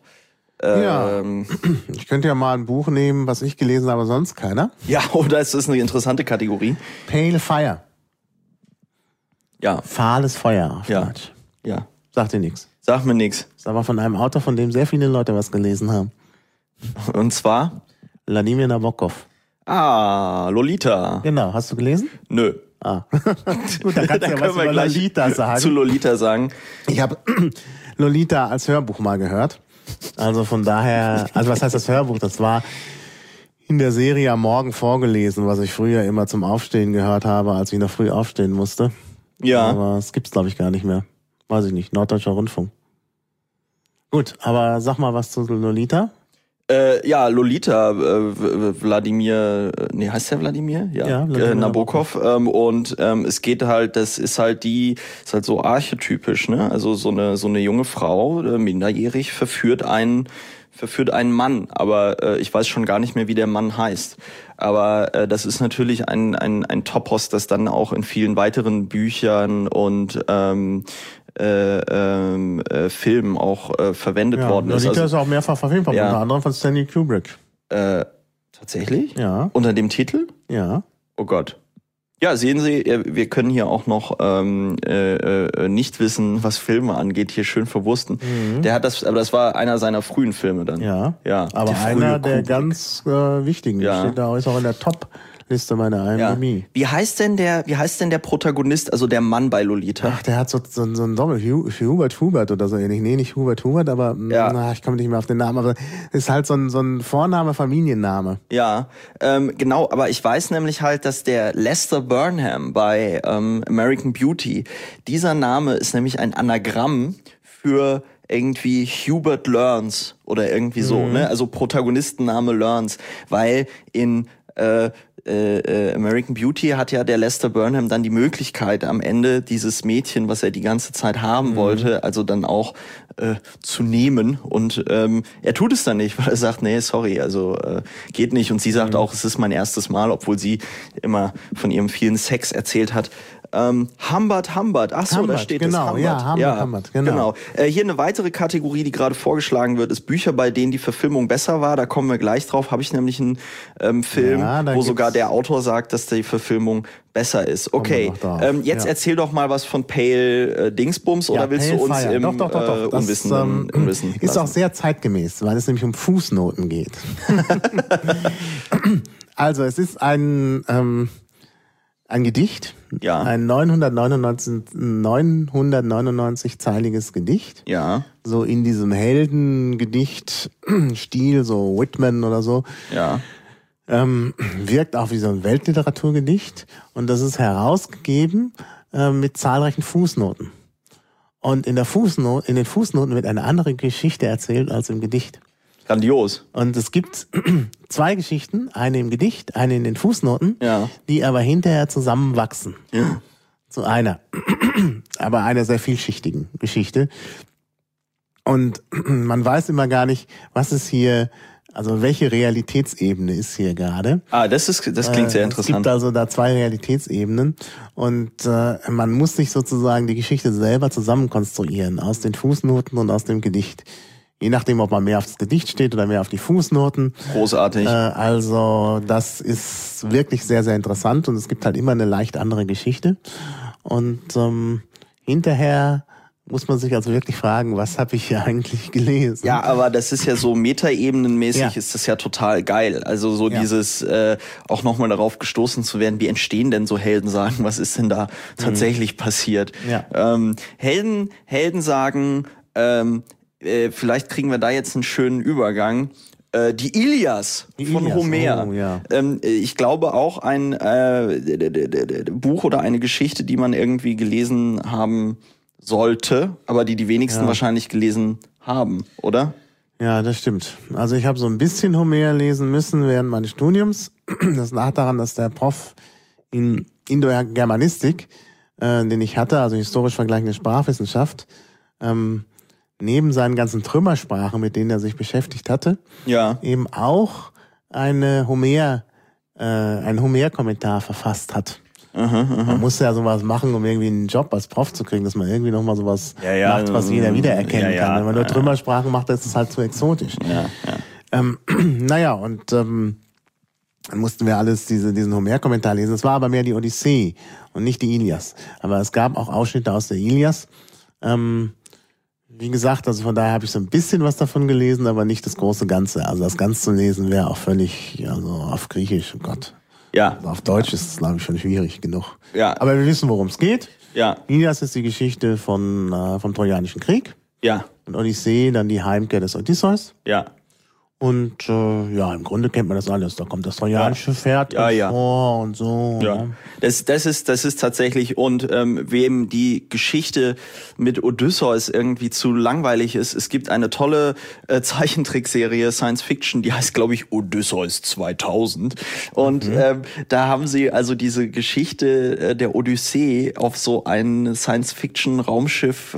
Ich könnte ja mal ein Buch nehmen, was ich gelesen habe, sonst keiner. Ja, oder ist das eine interessante Kategorie? Pale Fire. Ja. Fahles Feuer auf Deutsch. Ja. Sagt dir nichts. Sag mir nichts. Ist aber von einem Autor, von dem sehr viele Leute was gelesen haben. Und zwar? Wladimir Nabokov. Ah, Lolita. Genau, hast du gelesen? Nö. Ah. Gut, dann kannst du ja was über Lolita sagen. Zu Lolita sagen. Ich habe Lolita als Hörbuch mal gehört. Also von daher, also was heißt das Hörbuch? Das war in der Serie am Morgen vorgelesen, was ich früher immer zum Aufstehen gehört habe, als ich noch früh aufstehen musste. Ja. Aber es gibt's, glaube ich, gar nicht mehr. Weiß ich nicht. Norddeutscher Rundfunk. Gut, aber sag mal was zu Lolita. Ja, Lolita, Wladimir, heißt der Wladimir? Ja, Nabokov. Und es geht halt, das ist halt so archetypisch, ne? Also so eine junge Frau, minderjährig, verführt einen Mann, aber ich weiß schon gar nicht mehr, wie der Mann heißt. Aber das ist natürlich ein Topos, das dann auch in vielen weiteren Büchern und Filmen auch verwendet worden ist. Lolita ist auch mehrfach verfilmt worden, unter anderem von Stanley Kubrick. Tatsächlich? Ja. Unter dem Titel? Ja. Oh Gott. Ja, sehen Sie, wir können hier auch noch nicht wissen, was Filme angeht, hier schön verwursten. Mhm. Aber das war einer seiner frühen Filme dann. Ja. Aber einer der ganz wichtigen. Ja. Steht da ist auch in der Top-Liste meiner IMDb. Ja. Wie heißt denn der Protagonist, also der Mann bei Lolita? Ach, der hat so ein Doppel, Hubert oder so ähnlich. Nee, nicht Hubert, aber ich komme nicht mehr auf den Namen, aber ist halt so ein Vorname, Familienname. Ja, genau, aber ich weiß nämlich halt, dass der Lester Burnham bei American Beauty, dieser Name ist nämlich ein Anagramm für irgendwie Hubert Learns oder irgendwie so, ne? Also Protagonistenname Learns, weil in American Beauty hat ja der Lester Burnham dann die Möglichkeit, am Ende dieses Mädchen, was er die ganze Zeit haben wollte, also dann auch zu nehmen. Und er tut es dann nicht, weil er sagt, nee, sorry, also geht nicht. Und sie sagt auch, es ist mein erstes Mal, obwohl sie immer von ihrem vielen Sex erzählt hat. Humbert. Ach so, da steht es. Humbert, genau. Hier eine weitere Kategorie, die gerade vorgeschlagen wird, ist Bücher, bei denen die Verfilmung besser war. Da kommen wir gleich drauf. Habe ich nämlich einen Film, wo sogar der Autor sagt, dass die Verfilmung besser ist. Okay, jetzt erzähl doch mal was von Pale Dingsbums, oder willst Pale du uns Fire. im Doch. Unwissen ist lassen? auch sehr zeitgemäß, weil es nämlich um Fußnoten geht. Also es ist ein Gedicht, ein 999-zeiliges Gedicht. Ja. So in diesem Heldengedicht-Stil, so Whitman oder so. Ja. Wirkt auch wie so ein Weltliteraturgedicht. Und das ist herausgegeben mit zahlreichen Fußnoten. Und in den Fußnoten wird eine andere Geschichte erzählt als im Gedicht. Grandios. Und es gibt 2 Geschichten, eine im Gedicht, eine in den Fußnoten, die aber hinterher zusammenwachsen. Ja. Zu einer. Aber einer sehr vielschichtigen Geschichte. Und man weiß immer gar nicht, was ist hier, also welche Realitätsebene ist hier gerade. Das klingt sehr interessant. Es gibt also da 2 Realitätsebenen und man muss sich sozusagen die Geschichte selber zusammenkonstruieren aus den Fußnoten und aus dem Gedicht. Je nachdem, ob man mehr auf das Gedicht steht oder mehr auf die Fußnoten. Großartig. Also das ist wirklich sehr, sehr interessant und es gibt halt immer eine leicht andere Geschichte. Und hinterher muss man sich also wirklich fragen, was habe ich hier eigentlich gelesen? Ja, aber das ist ja so metaebenenmäßig, ist das ja total geil. Also so dieses auch nochmal darauf gestoßen zu werden, wie entstehen denn so Heldensagen? Was ist denn da tatsächlich passiert? Ja. Heldensagen, vielleicht kriegen wir da jetzt einen schönen Übergang. Die Ilias von Homer. Oh, ja. Ich glaube auch ein Buch oder eine Geschichte, die man irgendwie gelesen haben sollte, aber die wenigsten wahrscheinlich gelesen haben, oder? Ja, das stimmt. Also ich habe so ein bisschen Homer lesen müssen während meines Studiums. Das lag daran, dass der Prof in Indo-Germanistik, den ich hatte, also historisch vergleichende Sprachwissenschaft, neben seinen ganzen Trümmersprachen, mit denen er sich beschäftigt hatte, eben auch einen Homer-Kommentar verfasst hat. Man muss ja sowas machen, um irgendwie einen Job als Prof zu kriegen, dass man irgendwie noch mal sowas macht, was jeder wiedererkennen kann. Wenn man nur Trümmersprachen macht, ist es halt zu exotisch. Dann mussten wir alles diesen Homer-Kommentar lesen. Es war aber mehr die Odyssee und nicht die Ilias. Aber es gab auch Ausschnitte aus der Ilias. Wie gesagt, also von daher habe ich so ein bisschen was davon gelesen, aber nicht das große Ganze. Also das Ganze zu lesen wäre auch völlig, also auf Griechisch, oh Gott. Ja. Also auf Deutsch ist es, glaube ich, schon schwierig genug. Ja. Aber wir wissen, worum es geht. Ja. Ilias ist die Geschichte vom Trojanischen Krieg. Ja. und Odyssee dann die Heimkehr des Odysseus. Ja. Und im Grunde kennt man das alles. Da kommt das trojanische Pferd vor und so. Ja. Das ist tatsächlich, und wem die Geschichte mit Odysseus irgendwie zu langweilig ist, es gibt eine tolle Zeichentrickserie Science Fiction, die heißt, glaube ich, Odysseus 2000. Und da haben sie also diese Geschichte der Odyssee auf so ein Science Fiction Raumschiff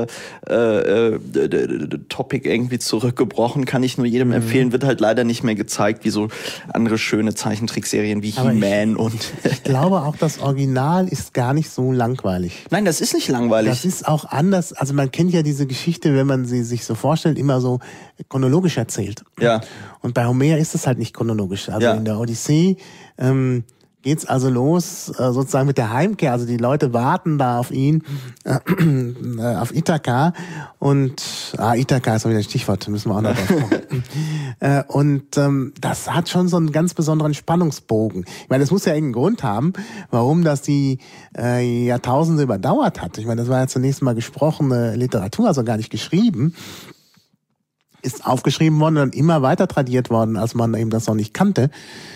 Topic irgendwie zurückgebrochen. Kann ich nur jedem empfehlen. Wird halt leider nicht mehr gezeigt, wie so andere schöne Zeichentrickserien wie He-Man und... Ich glaube auch, das Original ist gar nicht so langweilig. Nein, das ist nicht langweilig. Das ist auch anders. Also man kennt ja diese Geschichte, wenn man sie sich so vorstellt, immer so chronologisch erzählt. Ja. Und bei Homer ist es halt nicht chronologisch. Also in der Odyssee geht's also los, sozusagen mit der Heimkehr. Also die Leute warten da auf ihn, auf Ithaka. Und Ithaka ist auch wieder ein Stichwort, müssen wir auch noch drauf kommen. Und das hat schon so einen ganz besonderen Spannungsbogen. Ich meine, das muss ja irgendeinen Grund haben, warum das die Jahrtausende überdauert hat. Ich meine, das war ja zunächst mal gesprochene Literatur, also gar nicht geschrieben. Ist aufgeschrieben worden und immer weiter tradiert worden, als man eben das noch nicht kannte.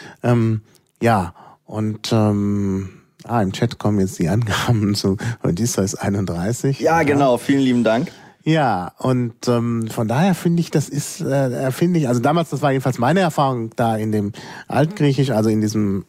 Und im Chat kommen jetzt die Angaben zu Odysseus 31. Ja, genau, vielen lieben Dank. Ja, und von daher finde ich, also damals, das war jedenfalls meine Erfahrung da in dem Altgriechisch, also in diesem,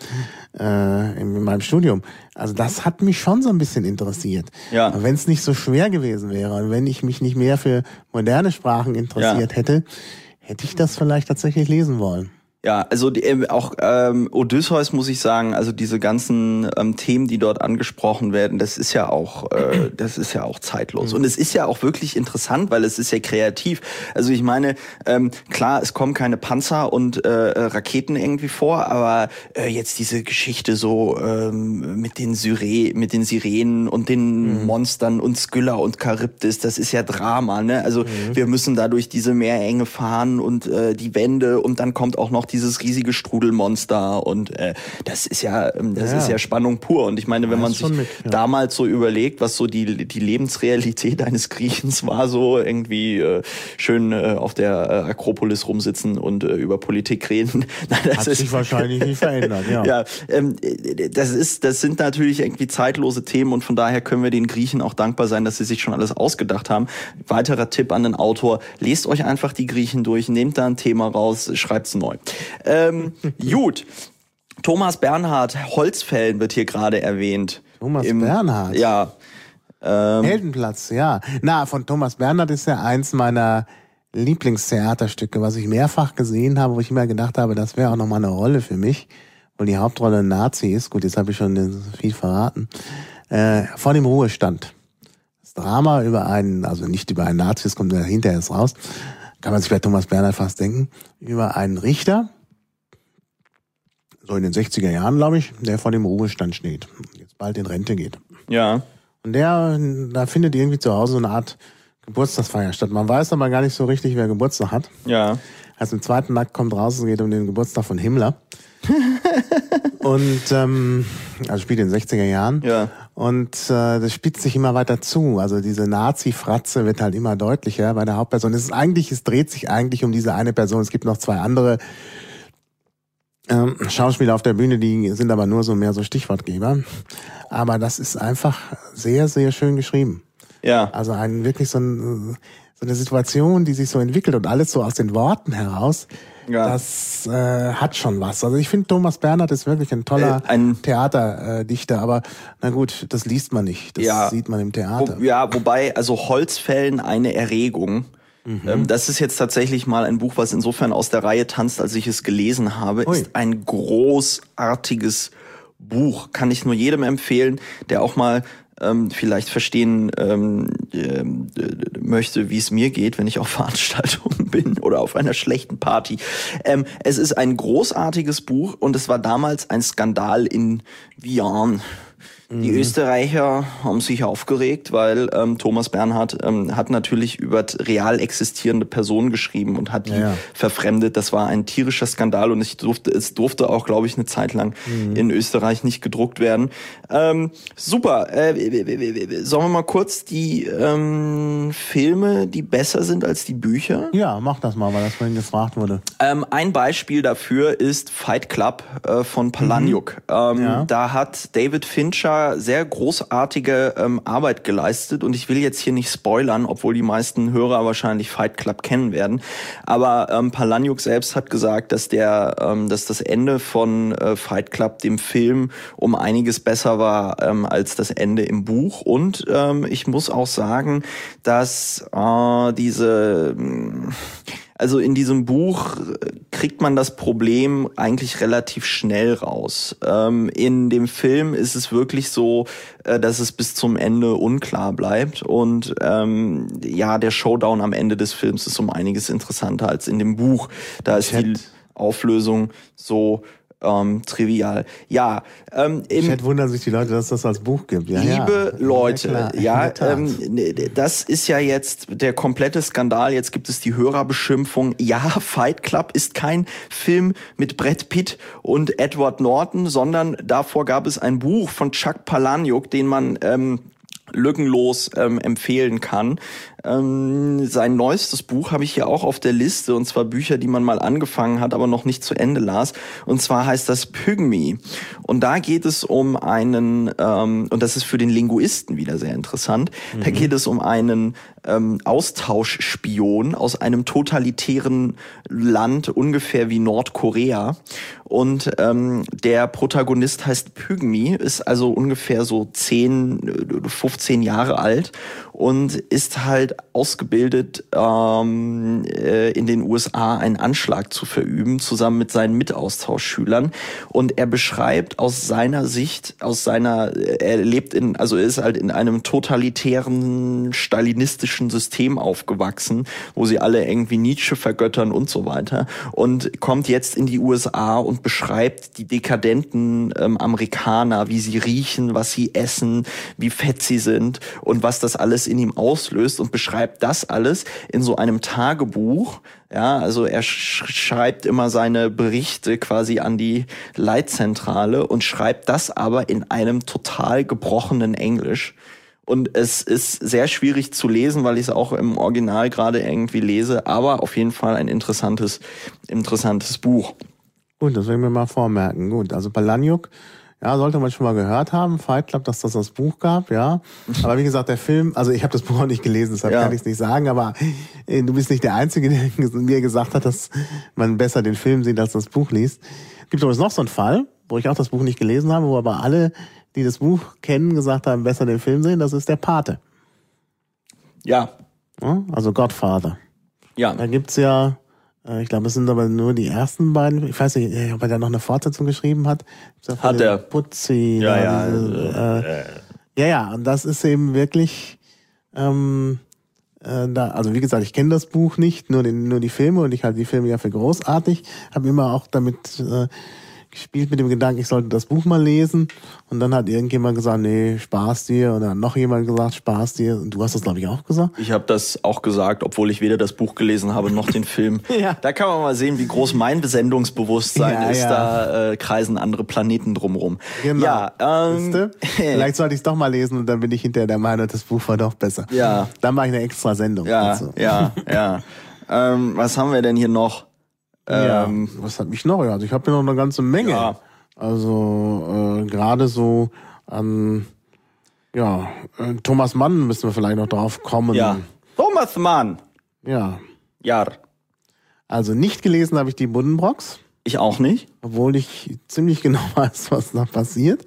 in meinem Studium. Also das hat mich schon so ein bisschen interessiert. Ja. Wenn es nicht so schwer gewesen wäre und wenn ich mich nicht mehr für moderne Sprachen interessiert hätte ich das vielleicht tatsächlich lesen wollen. Ja, also auch Odysseus, muss ich sagen, also diese ganzen Themen, die dort angesprochen werden, das ist ja auch zeitlos. Und es ist ja auch wirklich interessant, weil es ist ja kreativ. Also ich meine, klar, es kommen keine Panzer und Raketen irgendwie vor, aber jetzt diese Geschichte so mit den Sirenen und den Monstern und Skylla und Charybdis, das ist ja Drama, ne? Also wir müssen da durch diese Meerenge fahren und die Wände, und dann kommt auch noch dieses riesige Strudelmonster, und das ist ja Spannung pur. Und ich meine, wenn man sich damals so überlegt, was so die Lebensrealität eines Griechens war, so irgendwie schön auf der Akropolis rumsitzen und über Politik reden. Das hat sich wahrscheinlich nicht verändert, ja. Ja, das sind natürlich irgendwie zeitlose Themen, und von daher können wir den Griechen auch dankbar sein, dass sie sich schon alles ausgedacht haben. Weiterer Tipp an den Autor: Lest euch einfach die Griechen durch, nehmt da ein Thema raus, schreibt's neu. Gut. Thomas Bernhard, Holzfällen wird hier gerade erwähnt. Thomas Bernhard? Ja. Heldenplatz, ja. Von Thomas Bernhard ist ja eins meiner Lieblingstheaterstücke, was ich mehrfach gesehen habe, wo ich immer gedacht habe, das wäre auch nochmal eine Rolle für mich, weil die Hauptrolle ein Nazi ist. Gut, jetzt habe ich schon viel verraten. Vor dem Ruhestand. Das Drama über also nicht über einen Nazi, das kommt hinterher erst raus, kann man sich bei Thomas Bernhard fast denken, über einen Richter, so in den 60er Jahren, glaube ich, der vor dem Ruhestand steht, jetzt bald in Rente geht. Ja. Und da findet irgendwie zu Hause so eine Art Geburtstagsfeier statt. Man weiß aber gar nicht so richtig, wer Geburtstag hat. Ja. Also im zweiten Akt kommt raus, es geht um den Geburtstag von Himmler. Und also spielt in den 60er Jahren. Ja. Und das spitzt sich immer weiter zu. Also diese Nazi-Fratze wird halt immer deutlicher bei der Hauptperson. Es dreht sich eigentlich um diese eine Person. Es gibt noch zwei andere Schauspieler auf der Bühne, die sind aber nur so mehr so Stichwortgeber. Aber das ist einfach sehr, sehr schön geschrieben. Ja. Also wirklich so eine Situation, die sich so entwickelt und alles so aus den Worten heraus. Ja. Das hat schon was. Also ich finde, Thomas Bernhard ist wirklich ein toller Theaterdichter, aber na gut, das liest man nicht. Das sieht man im Theater. Wobei, also Holzfällen eine Erregung. Das ist jetzt tatsächlich mal ein Buch, was insofern aus der Reihe tanzt, als ich es gelesen habe. Ist ein großartiges Buch. Kann ich nur jedem empfehlen, der auch mal vielleicht verstehen möchte, wie es mir geht, wenn ich auf Veranstaltungen bin oder auf einer schlechten Party. Es ist ein großartiges Buch, und es war damals ein Skandal in Vian. Die Österreicher haben sich aufgeregt, weil Thomas Bernhard hat natürlich über real existierende Personen geschrieben und hat die verfremdet. Das war ein tierischer Skandal und es durfte auch, glaube ich, eine Zeit lang in Österreich nicht gedruckt werden. Super. Sollen wir mal kurz die Filme, die besser sind als die Bücher? Ja, mach das mal, weil das vorhin gefragt wurde. Ein Beispiel dafür ist Fight Club von Palahniuk. Da hat David Fincher sehr großartige Arbeit geleistet und ich will jetzt hier nicht spoilern, obwohl die meisten Hörer wahrscheinlich Fight Club kennen werden, aber Palahniuk selbst hat gesagt, dass das Ende von Fight Club dem Film um einiges besser war als das Ende im Buch und ich muss auch sagen, dass also in diesem Buch kriegt man das Problem eigentlich relativ schnell raus. In dem Film ist es wirklich so, dass es bis zum Ende unklar bleibt und der Showdown am Ende des Films ist um einiges interessanter als in dem Buch. Da ist die Auflösung so trivial. Ja, Chat wundern sich die Leute, dass das als Buch gibt. Liebe Leute, das ist ja jetzt der komplette Skandal. Jetzt gibt es die Hörerbeschimpfung. Ja, Fight Club ist kein Film mit Brad Pitt und Edward Norton, sondern davor gab es ein Buch von Chuck Palahniuk, den man lückenlos empfehlen kann. Sein neuestes Buch habe ich hier auch auf der Liste, und zwar Bücher, die man mal angefangen hat, aber noch nicht zu Ende las. Und zwar heißt das Pygmy. Und da geht es um einen, und das ist für den Linguisten wieder sehr interessant, da geht es um einen Austauschspion aus einem totalitären Land, ungefähr wie Nordkorea. Und der Protagonist heißt Pygmy, ist also ungefähr so 15 Jahre alt und ist halt ausgebildet, in den USA einen Anschlag zu verüben, zusammen mit seinen Mitaustauschschülern. Und er beschreibt aus seiner Sicht, er ist halt in einem totalitären, stalinistischen System aufgewachsen, wo sie alle irgendwie Nietzsche vergöttern und so weiter. Und kommt jetzt in die USA und beschreibt die dekadenten Amerikaner, wie sie riechen, was sie essen, wie fett sie sind und was das alles in ihm auslöst, und beschreibt das alles in so einem Tagebuch. Ja, also er schreibt immer seine Berichte quasi an die Leitzentrale und schreibt das aber in einem total gebrochenen Englisch. Und es ist sehr schwierig zu lesen, weil ich es auch im Original gerade irgendwie lese, aber auf jeden Fall ein interessantes Buch. Gut, das werden wir mal vormerken. Gut, also Palahniuk, ja, sollte man schon mal gehört haben. Fight Club, dass das Buch gab, ja. Aber wie gesagt, der Film, also ich habe das Buch auch nicht gelesen, deshalb kann ich es nicht sagen, aber du bist nicht der Einzige, der mir gesagt hat, dass man besser den Film sieht, als das Buch liest. Gibt übrigens noch so einen Fall, wo ich auch das Buch nicht gelesen habe, wo aber alle, die das Buch kennen, gesagt haben, besser den Film sehen, das ist der Pate. Ja. Also Godfather. Ja. Da gibt's ja, ich glaube, es sind aber nur die ersten beiden. Ich weiß nicht, ob er da noch eine Fortsetzung geschrieben hat. Hat er. Putzi. Und das ist eben wirklich, also wie gesagt, ich kenne das Buch nicht, nur die Filme, und ich halte die Filme ja für großartig. Habe immer auch damit gespielt mit dem Gedanken, ich sollte das Buch mal lesen, und dann hat irgendjemand gesagt, nee, Spaß dir, und dann hat noch jemand gesagt, Spaß dir, und du hast das, glaube ich, auch gesagt. Ich habe das auch gesagt, obwohl ich weder das Buch gelesen habe noch den Film. Ja. Da kann man mal sehen, wie groß mein Besendungsbewusstsein ist. Ja. Da kreisen andere Planeten drumrum. Genau. Ja, vielleicht sollte ich es doch mal lesen, und dann bin ich hinterher der Meinung, das Buch war doch besser. Ja. Dann mache ich eine extra Sendung. Ja. Was haben wir denn hier noch? Was hat mich noch? Also ich habe hier noch eine ganze Menge. Ja. Also gerade so an Thomas Mann müssen wir vielleicht noch drauf kommen. Ja. Thomas Mann. Ja. Ja. Also nicht gelesen habe ich die Buddenbrocks. Ich auch nicht. Obwohl ich ziemlich genau weiß, was da passiert.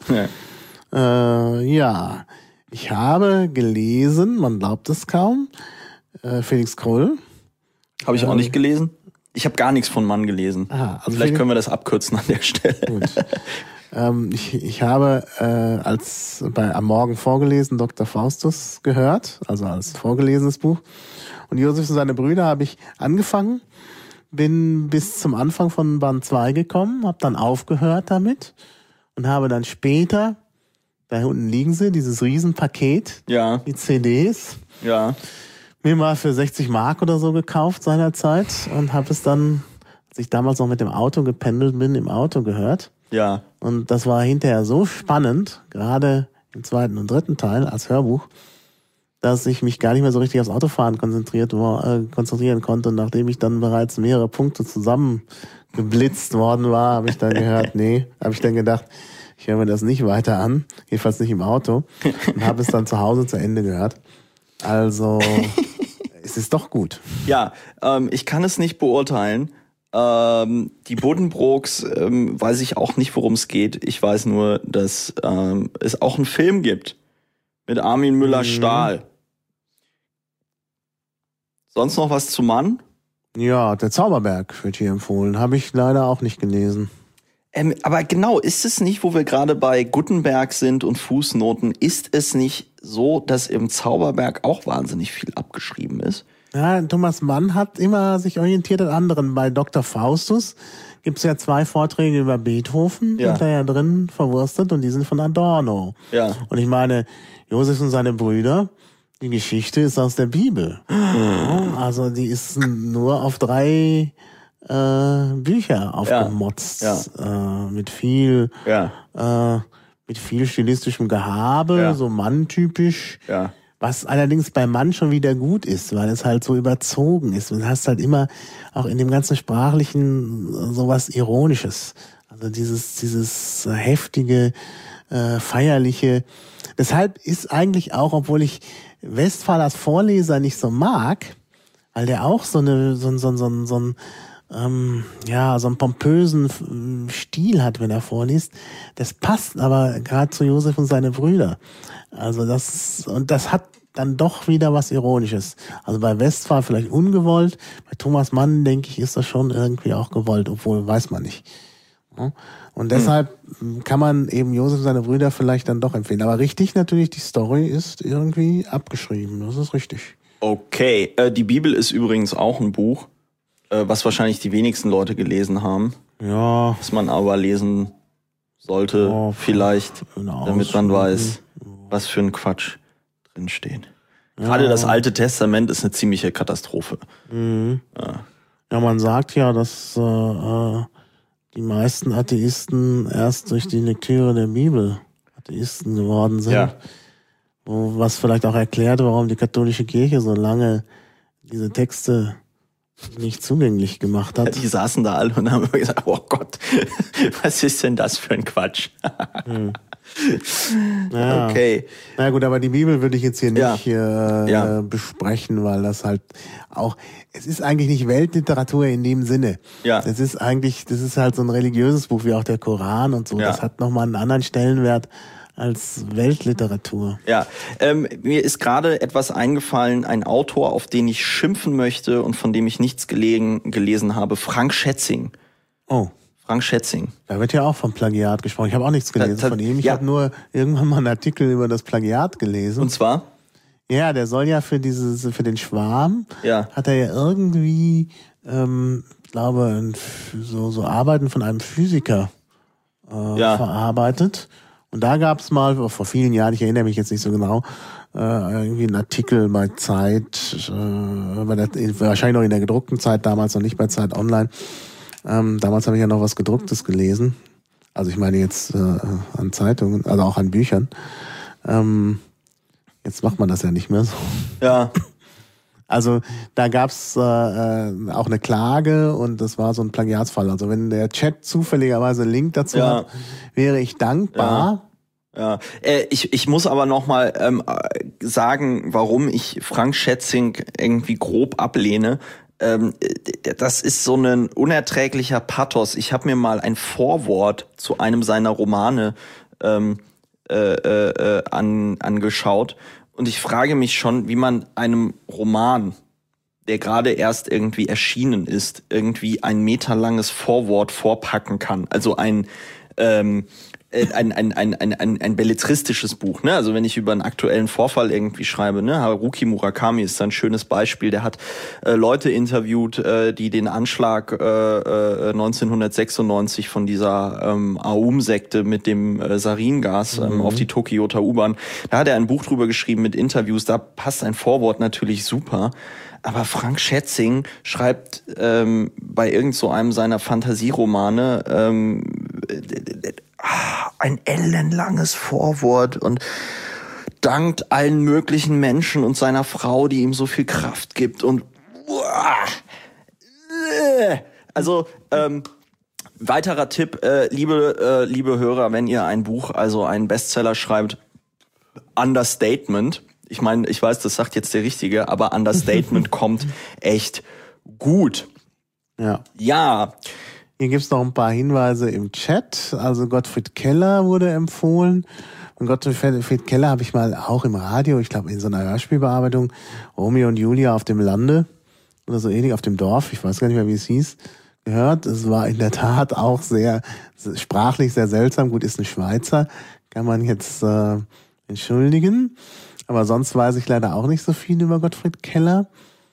Ja. Ich habe gelesen, man glaubt es kaum, Felix Krull. Habe ich auch nicht gelesen. Ich habe gar nichts von Mann gelesen. Aha, also vielleicht können wir das abkürzen an der Stelle. Gut. Ich habe am Morgen vorgelesen Dr. Faustus gehört, also als vorgelesenes Buch. Und Josef und seine Brüder habe ich angefangen, bin bis zum Anfang von Band 2 gekommen, habe dann aufgehört damit und habe dann später Da unten liegen sie, dieses Riesenpaket, die CDs. Ja. Mir mal für 60 Mark oder so gekauft seinerzeit und habe es dann, als ich damals noch mit dem Auto gependelt bin, im Auto gehört. Ja. Und das war hinterher so spannend, gerade im 2. und 3. Teil als Hörbuch, dass ich mich gar nicht mehr so richtig aufs Autofahren konzentrieren konnte. Und nachdem ich dann bereits mehrere Punkte zusammengeblitzt worden war, habe ich dann gedacht, ich höre mir das nicht weiter an, jedenfalls nicht im Auto, und habe es dann zu Hause zu Ende gehört. Also, es ist doch gut. Ja, ich kann es nicht beurteilen. Die Buddenbrooks weiß ich auch nicht, worum es geht. Ich weiß nur, dass es auch einen Film gibt mit Armin Müller-Stahl. Sonst noch was zu Mann? Ja, der Zauberberg wird hier empfohlen. Habe ich leider auch nicht gelesen. Aber genau, ist es nicht, wo wir gerade bei Gutenberg sind und Fußnoten, ist es nicht so, dass im Zauberberg auch wahnsinnig viel abgeschrieben ist? Ja, Thomas Mann hat immer sich orientiert an anderen. Bei Dr. Faustus gibt's ja 2 Vorträge über Beethoven, sind da ja drin verwurstet, und die sind von Adorno. Ja. Und ich meine, Josef und seine Brüder, die Geschichte ist aus der Bibel. Also die ist nur auf 3 Bücher aufgemotzt, mit viel stilistischem Gehabe, so Mann-typisch, was allerdings bei Mann schon wieder gut ist, weil es halt so überzogen ist. Du hast halt immer auch in dem ganzen Sprachlichen sowas Ironisches, also dieses heftige, feierliche. Deshalb ist eigentlich auch, obwohl ich Westphal als Vorleser nicht so mag, weil der auch so einen pompösen Stil hat, wenn er vorliest. Das passt aber gerade zu Josef und seine Brüder. Also das hat dann doch wieder was Ironisches. Also bei Westphal vielleicht ungewollt, bei Thomas Mann, denke ich, ist das schon irgendwie auch gewollt, obwohl weiß man nicht. Und deshalb kann man eben Josef und seine Brüder vielleicht dann doch empfehlen. Aber richtig natürlich, die Story ist irgendwie abgeschrieben. Das ist richtig. Okay, die Bibel ist übrigens auch ein Buch, was wahrscheinlich die wenigsten Leute gelesen haben. Ja. Was man aber lesen sollte, vielleicht, damit man weiß, was für ein Quatsch drinsteht. Gerade das Alte Testament ist eine ziemliche Katastrophe. Ja, man sagt ja, dass die meisten Atheisten erst durch die Lektüre der Bibel Atheisten geworden sind. Ja. Was vielleicht auch erklärt, warum die katholische Kirche so lange diese Texte nicht zugänglich gemacht hat. Ja, die saßen da alle und haben immer gesagt, oh Gott, was ist denn das für ein Quatsch? Ja. Okay. Na gut, aber die Bibel würde ich jetzt hier nicht besprechen, weil das halt auch, es ist eigentlich nicht Weltliteratur in dem Sinne. Ja. Das ist halt so ein religiöses Buch wie auch der Koran und so. Ja. Das hat nochmal einen anderen Stellenwert als Weltliteratur. Ja, mir ist gerade etwas eingefallen, ein Autor, auf den ich schimpfen möchte und von dem ich nichts gelesen habe, Frank Schätzing. Oh. Frank Schätzing. Da wird ja auch vom Plagiat gesprochen. Ich habe auch nichts gelesen von ihm. Ich habe nur irgendwann mal einen Artikel über das Plagiat gelesen. Und zwar? Ja, der soll ja für den Schwarm, hat er ja irgendwie, glaube, so Arbeiten von einem Physiker verarbeitet. Und da gab's mal, vor vielen Jahren, ich erinnere mich jetzt nicht so genau, irgendwie einen Artikel bei Zeit, wahrscheinlich noch in der gedruckten Zeit, damals noch nicht bei Zeit Online. Damals habe ich ja noch was Gedrucktes gelesen. Also ich meine jetzt an Zeitungen, also auch an Büchern. Jetzt macht man das ja nicht mehr so. Ja. Also da gab's auch eine Klage und das war so ein Plagiatsfall. Also wenn der Chat zufälligerweise einen Link dazu hat, wäre ich dankbar. Ja. Ich muss aber nochmal sagen, warum ich Frank Schätzing irgendwie grob ablehne. Das ist so ein unerträglicher Pathos. Ich habe mir mal ein Vorwort zu einem seiner Romane angeschaut und ich frage mich schon, wie man einem Roman, der gerade erst irgendwie erschienen ist, irgendwie ein meterlanges Vorwort vorpacken kann. Also ein ein belletristisches Buch, ne? Also wenn ich über einen aktuellen Vorfall irgendwie schreibe, ne? Haruki Murakami ist ein schönes Beispiel. Der hat Leute interviewt, die den Anschlag 1996 von dieser Aum-Sekte mit dem Saringas auf die Tokioter U-Bahn. Da hat er ein Buch drüber geschrieben mit Interviews. Da passt ein Vorwort natürlich super. Aber Frank Schätzing schreibt bei irgend so einem seiner Fantasieromane ein ellenlanges Vorwort und dankt allen möglichen Menschen und seiner Frau, die ihm so viel Kraft gibt und also weiterer Tipp, liebe Hörer, wenn ihr ein Buch, also einen Bestseller schreibt, Understatement. Ich meine, ich weiß, das sagt jetzt der Richtige, aber Understatement kommt echt gut. Ja. Ja. Hier gibt's noch ein paar Hinweise im Chat. Also Gottfried Keller wurde empfohlen. Und Gottfried Keller habe ich mal auch im Radio, ich glaube in so einer Hörspielbearbeitung, Romeo und Julia auf dem Lande oder so ähnlich, auf dem Dorf, ich weiß gar nicht mehr, wie es hieß, gehört. Es war in der Tat auch sehr sprachlich sehr seltsam. Gut, ist ein Schweizer, kann man jetzt entschuldigen. Aber sonst weiß ich leider auch nicht so viel über Gottfried Keller.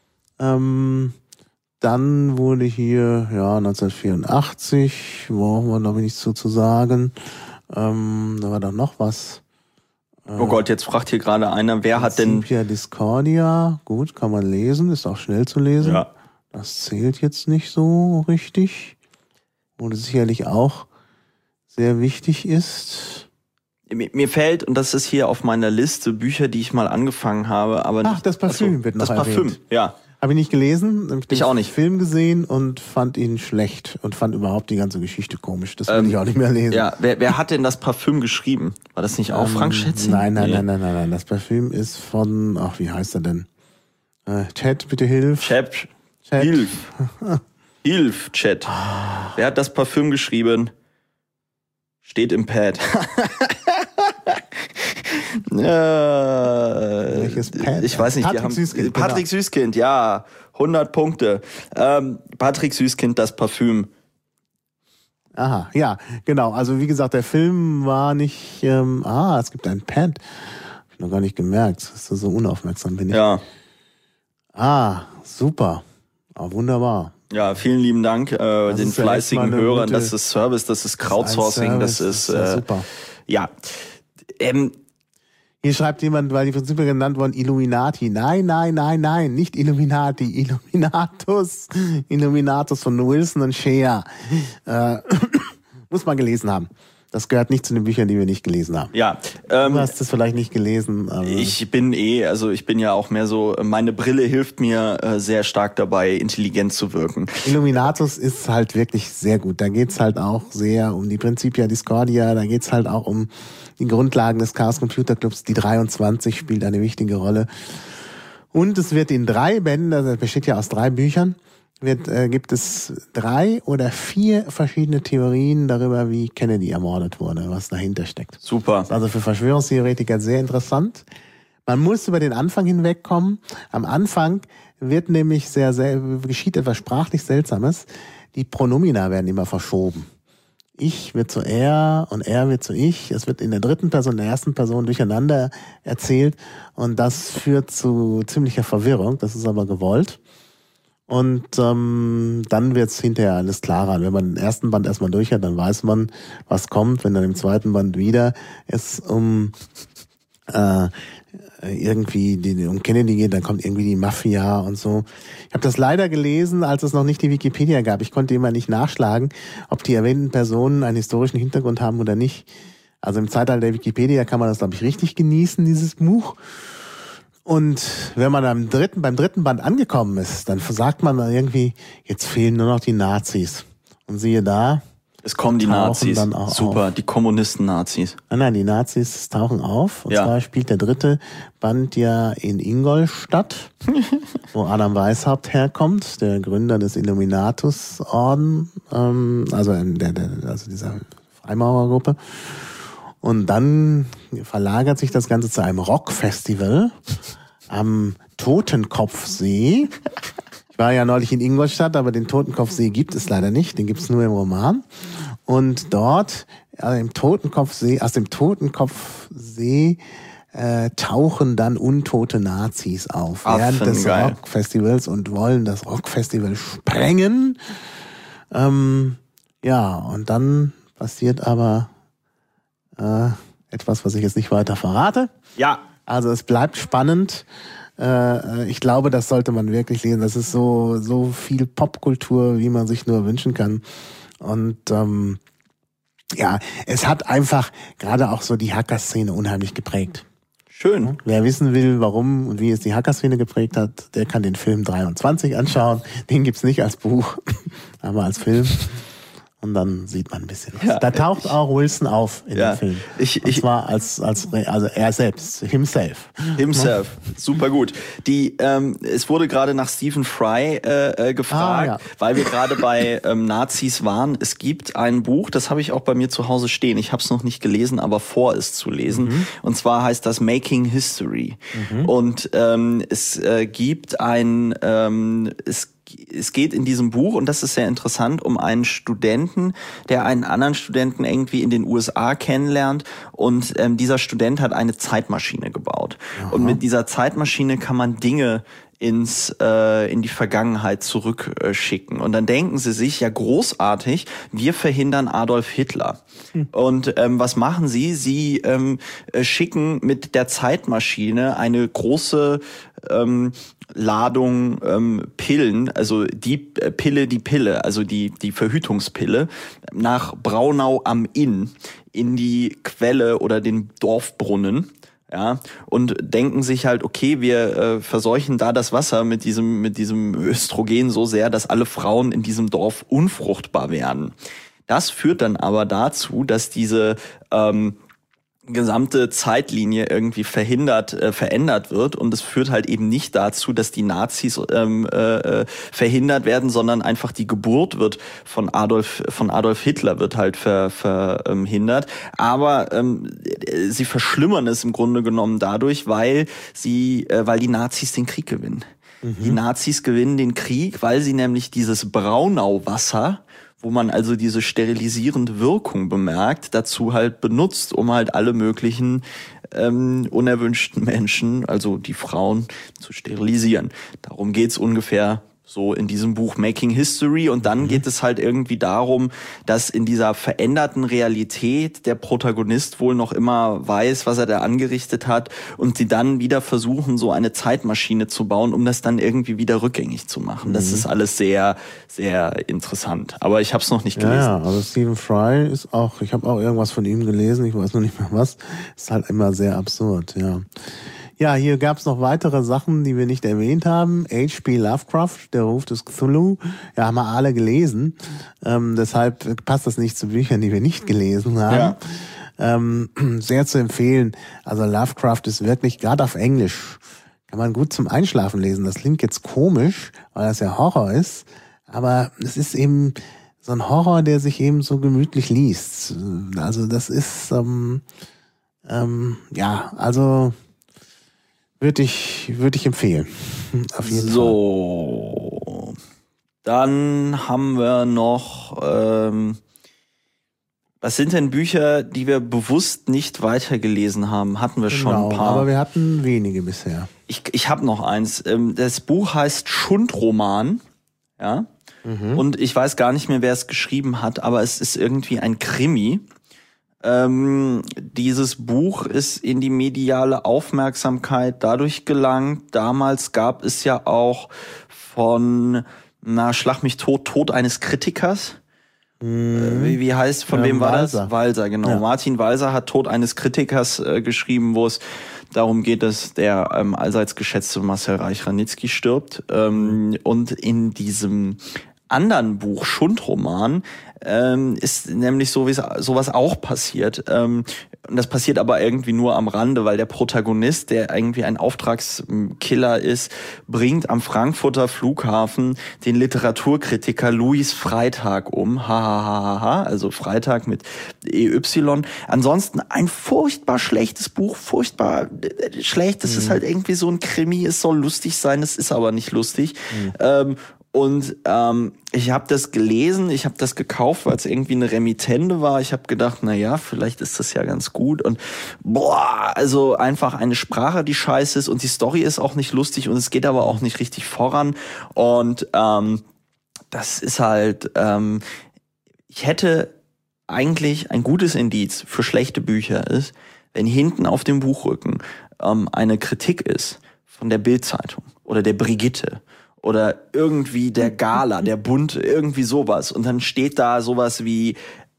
Dann wurde hier, 1984, brauchen wir glaube ich nichts zu sagen. Da war doch noch was. Oh Gott, jetzt fragt hier gerade einer, wer hat denn... Principia Discordia, gut, kann man lesen, ist auch schnell zu lesen. Ja. Das zählt jetzt nicht so richtig. Wo sicherlich auch sehr wichtig ist. Mir fällt, und das ist hier auf meiner Liste, Bücher, die ich mal angefangen habe, aber nicht... Ach, das Parfüm wird noch erwähnt. Das Parfüm, ja. Habe ich nicht gelesen. Ich auch nicht. Film gesehen und fand ihn schlecht und fand überhaupt die ganze Geschichte komisch. Das will ich auch nicht mehr lesen. Ja, wer hat denn das Parfüm geschrieben? War das nicht auch Frank Schätzing? Nein. Das Parfüm ist von, wie heißt er denn? Chat, bitte hilf. Chat. Hilf. Hilf, Chat. Wer hat das Parfüm geschrieben? Steht im Pad. Welches Pad? Ich weiß nicht. Patrick Süßkind, ja. 100 Punkte. Patrick Süßkind, das Parfüm. Aha, ja, genau. Also wie gesagt, der Film war nicht... es gibt ein Pad. Hab ich noch gar nicht gemerkt. Das ist so unaufmerksam, bin ich. Ja. Super. Wunderbar. Ja, vielen lieben Dank den fleißigen Hörern. Das ist Service, das ist Crowdsourcing, das ist super. Ja. Hier schreibt jemand, weil die Prinzipien genannt wurden, Illuminati. Nein, nicht Illuminati, Illuminatus von Wilson und Shea. Muss man gelesen haben. Das gehört nicht zu den Büchern, die wir nicht gelesen haben. Ja. Du hast es vielleicht nicht gelesen. Aber ich bin ja auch mehr so, meine Brille hilft mir sehr stark dabei, intelligent zu wirken. Illuminatus ist halt wirklich sehr gut. Da geht's halt auch sehr um die Principia Discordia, da geht's halt auch um die Grundlagen des Chaos Computer Clubs. Die 23 spielt eine wichtige Rolle. Und es wird in 3 Bänden, also das besteht ja aus 3 Büchern, gibt es 3 oder 4 verschiedene Theorien darüber, wie Kennedy ermordet wurde, was dahinter steckt. Super. Das ist also für Verschwörungstheoretiker sehr interessant. Man muss über den Anfang hinwegkommen. Am Anfang wird nämlich geschieht etwas sprachlich Seltsames. Die Pronomina werden immer verschoben. Ich wird zu er und er wird zu ich. Es wird in der dritten Person, der ersten Person durcheinander erzählt und das führt zu ziemlicher Verwirrung. Das ist aber gewollt. Und dann wird's hinterher alles klarer. Wenn man den ersten Band erstmal durch hat, dann weiß man, was kommt. Wenn dann im zweiten Band wieder es um Kennedy geht, dann kommt irgendwie die Mafia und so. Ich habe das leider gelesen, als es noch nicht die Wikipedia gab. Ich konnte immer nicht nachschlagen, ob die erwähnten Personen einen historischen Hintergrund haben oder nicht. Also im Zeitalter der Wikipedia kann man das, glaube ich, richtig genießen, dieses Buch. Und wenn man beim dritten Band angekommen ist, dann sagt man irgendwie, jetzt fehlen nur noch die Nazis. Und siehe da, es kommen die Nazis. Dann auch super, auf. Die Kommunisten-Nazis. Nein, die Nazis tauchen auf. Und zwar spielt der dritte Band ja in Ingolstadt, wo Adam Weishaupt herkommt, der Gründer des Illuminatus-Orden, also dieser Freimaurergruppe. Und dann verlagert sich das Ganze zu einem Rockfestival am Totenkopfsee. Ich war ja neulich in Ingolstadt, aber den Totenkopfsee gibt es leider nicht. Den gibt es nur im Roman. Und dort aus dem Totenkopfsee tauchen dann untote Nazis auf während des Rockfestivals und wollen das Rockfestival sprengen. Ja, und dann passiert aber etwas, was ich jetzt nicht weiter verrate. Ja. Also es bleibt spannend. Ich glaube, das sollte man wirklich lesen. Das ist so viel Popkultur, wie man sich nur wünschen kann. Und ja, es hat einfach gerade auch so die Hacker-Szene unheimlich geprägt. Schön. Wer wissen will, warum und wie es die Hacker-Szene geprägt hat, der kann den Film 23 anschauen. Den gibt's nicht als Buch, aber als Film. Und dann sieht man ein bisschen was. Ja, da taucht auch Wilson auf in dem Film. Und zwar also er selbst, himself. Super gut. Es wurde gerade nach Stephen Fry gefragt, weil wir gerade bei Nazis waren. Es gibt ein Buch, das habe ich auch bei mir zu Hause stehen. Ich habe es noch nicht gelesen, aber vor es zu lesen. Und zwar heißt das Making History. Und es gibt es geht in diesem Buch, und das ist sehr interessant, um einen Studenten, der einen anderen Studenten irgendwie in den USA kennenlernt, und dieser Student hat eine Zeitmaschine gebaut. Aha. Und mit dieser Zeitmaschine kann man Dinge in die Vergangenheit zurückschicken. Und dann denken sie sich, ja großartig, wir verhindern Adolf Hitler. Und was machen sie? Sie schicken mit der Zeitmaschine eine große Ladung Pillen, also die Pille, also die Verhütungspille, nach Braunau am Inn in die Quelle oder den Dorfbrunnen. Ja, und denken sich halt, okay, wir verseuchen da das Wasser mit diesem Östrogen so sehr, dass alle Frauen in diesem Dorf unfruchtbar werden. Das führt dann aber dazu, dass diese gesamte Zeitlinie irgendwie verändert wird, und es führt halt eben nicht dazu, dass die Nazis verhindert werden, sondern einfach die Geburt wird von Adolf Hitler wird halt verhindert. Aber sie verschlimmern es im Grunde genommen dadurch, weil die Nazis den Krieg gewinnen. Die Nazis gewinnen den Krieg, weil sie nämlich dieses Braunauwasser, wo man also diese sterilisierende Wirkung bemerkt, dazu halt benutzt, um halt alle möglichen unerwünschten Menschen, also die Frauen, zu sterilisieren. Darum geht's ungefähr so in diesem Buch Making History. Und dann geht es halt irgendwie darum, dass in dieser veränderten Realität der Protagonist wohl noch immer weiß, was er da angerichtet hat, und sie dann wieder versuchen, so eine Zeitmaschine zu bauen, um das dann irgendwie wieder rückgängig zu machen. Das ist alles sehr, sehr interessant. Aber ich habe es noch nicht gelesen. Ja, also Stephen Fry ist auch, ich habe auch irgendwas von ihm gelesen, ich weiß noch nicht mehr was. Ist halt immer sehr absurd, ja. Ja, hier gab's noch weitere Sachen, die wir nicht erwähnt haben. H.P. Lovecraft, der Ruf des Cthulhu. Ja, haben wir alle gelesen. Deshalb passt das nicht zu Büchern, die wir nicht gelesen haben. Ja. Sehr zu empfehlen. Also Lovecraft ist wirklich, gerade auf Englisch, kann man gut zum Einschlafen lesen. Das klingt jetzt komisch, weil das ja Horror ist. Aber es ist eben so ein Horror, der sich eben so gemütlich liest. Also das ist, also würde ich empfehlen. Auf jeden Fall. So. Dann haben wir noch, was sind denn Bücher, die wir bewusst nicht weitergelesen haben? Hatten wir schon ein paar. Aber wir hatten wenige bisher. Ich habe noch eins. Das Buch heißt Schundroman. Ja. Und ich weiß gar nicht mehr, wer es geschrieben hat, aber es ist irgendwie ein Krimi. Dieses Buch ist in die mediale Aufmerksamkeit dadurch gelangt. Damals gab es ja auch von Schlag mich tot, Tod eines Kritikers. Wie heißt, von wem war das? Walser, genau. Ja. Martin Walser hat Tod eines Kritikers geschrieben, wo es darum geht, dass der allseits geschätzte Marcel Reich-Ranitzky stirbt. Und in diesem anderen Buch, Schundroman, ist nämlich sowas auch passiert. Und das passiert aber irgendwie nur am Rande, weil der Protagonist, der irgendwie ein Auftragskiller ist, bringt am Frankfurter Flughafen den Literaturkritiker Louis Freitag um. Also Freitag mit EY. Ansonsten ein furchtbar schlechtes Buch, furchtbar schlecht. Das ist halt irgendwie so ein Krimi, es soll lustig sein, es ist aber nicht lustig. Und ich habe das gelesen, ich habe das gekauft, weil es irgendwie eine Remittende war. Ich habe gedacht, na ja, vielleicht ist das ja ganz gut. Und also einfach eine Sprache, die scheiße ist und die Story ist auch nicht lustig und es geht aber auch nicht richtig voran. Und das ist halt, ich hätte eigentlich ein gutes Indiz für schlechte Bücher ist, wenn hinten auf dem Buchrücken eine Kritik ist von der Bild-Zeitung oder der Brigitte oder irgendwie der Gala, der Bund, irgendwie sowas. Und dann steht da sowas wie,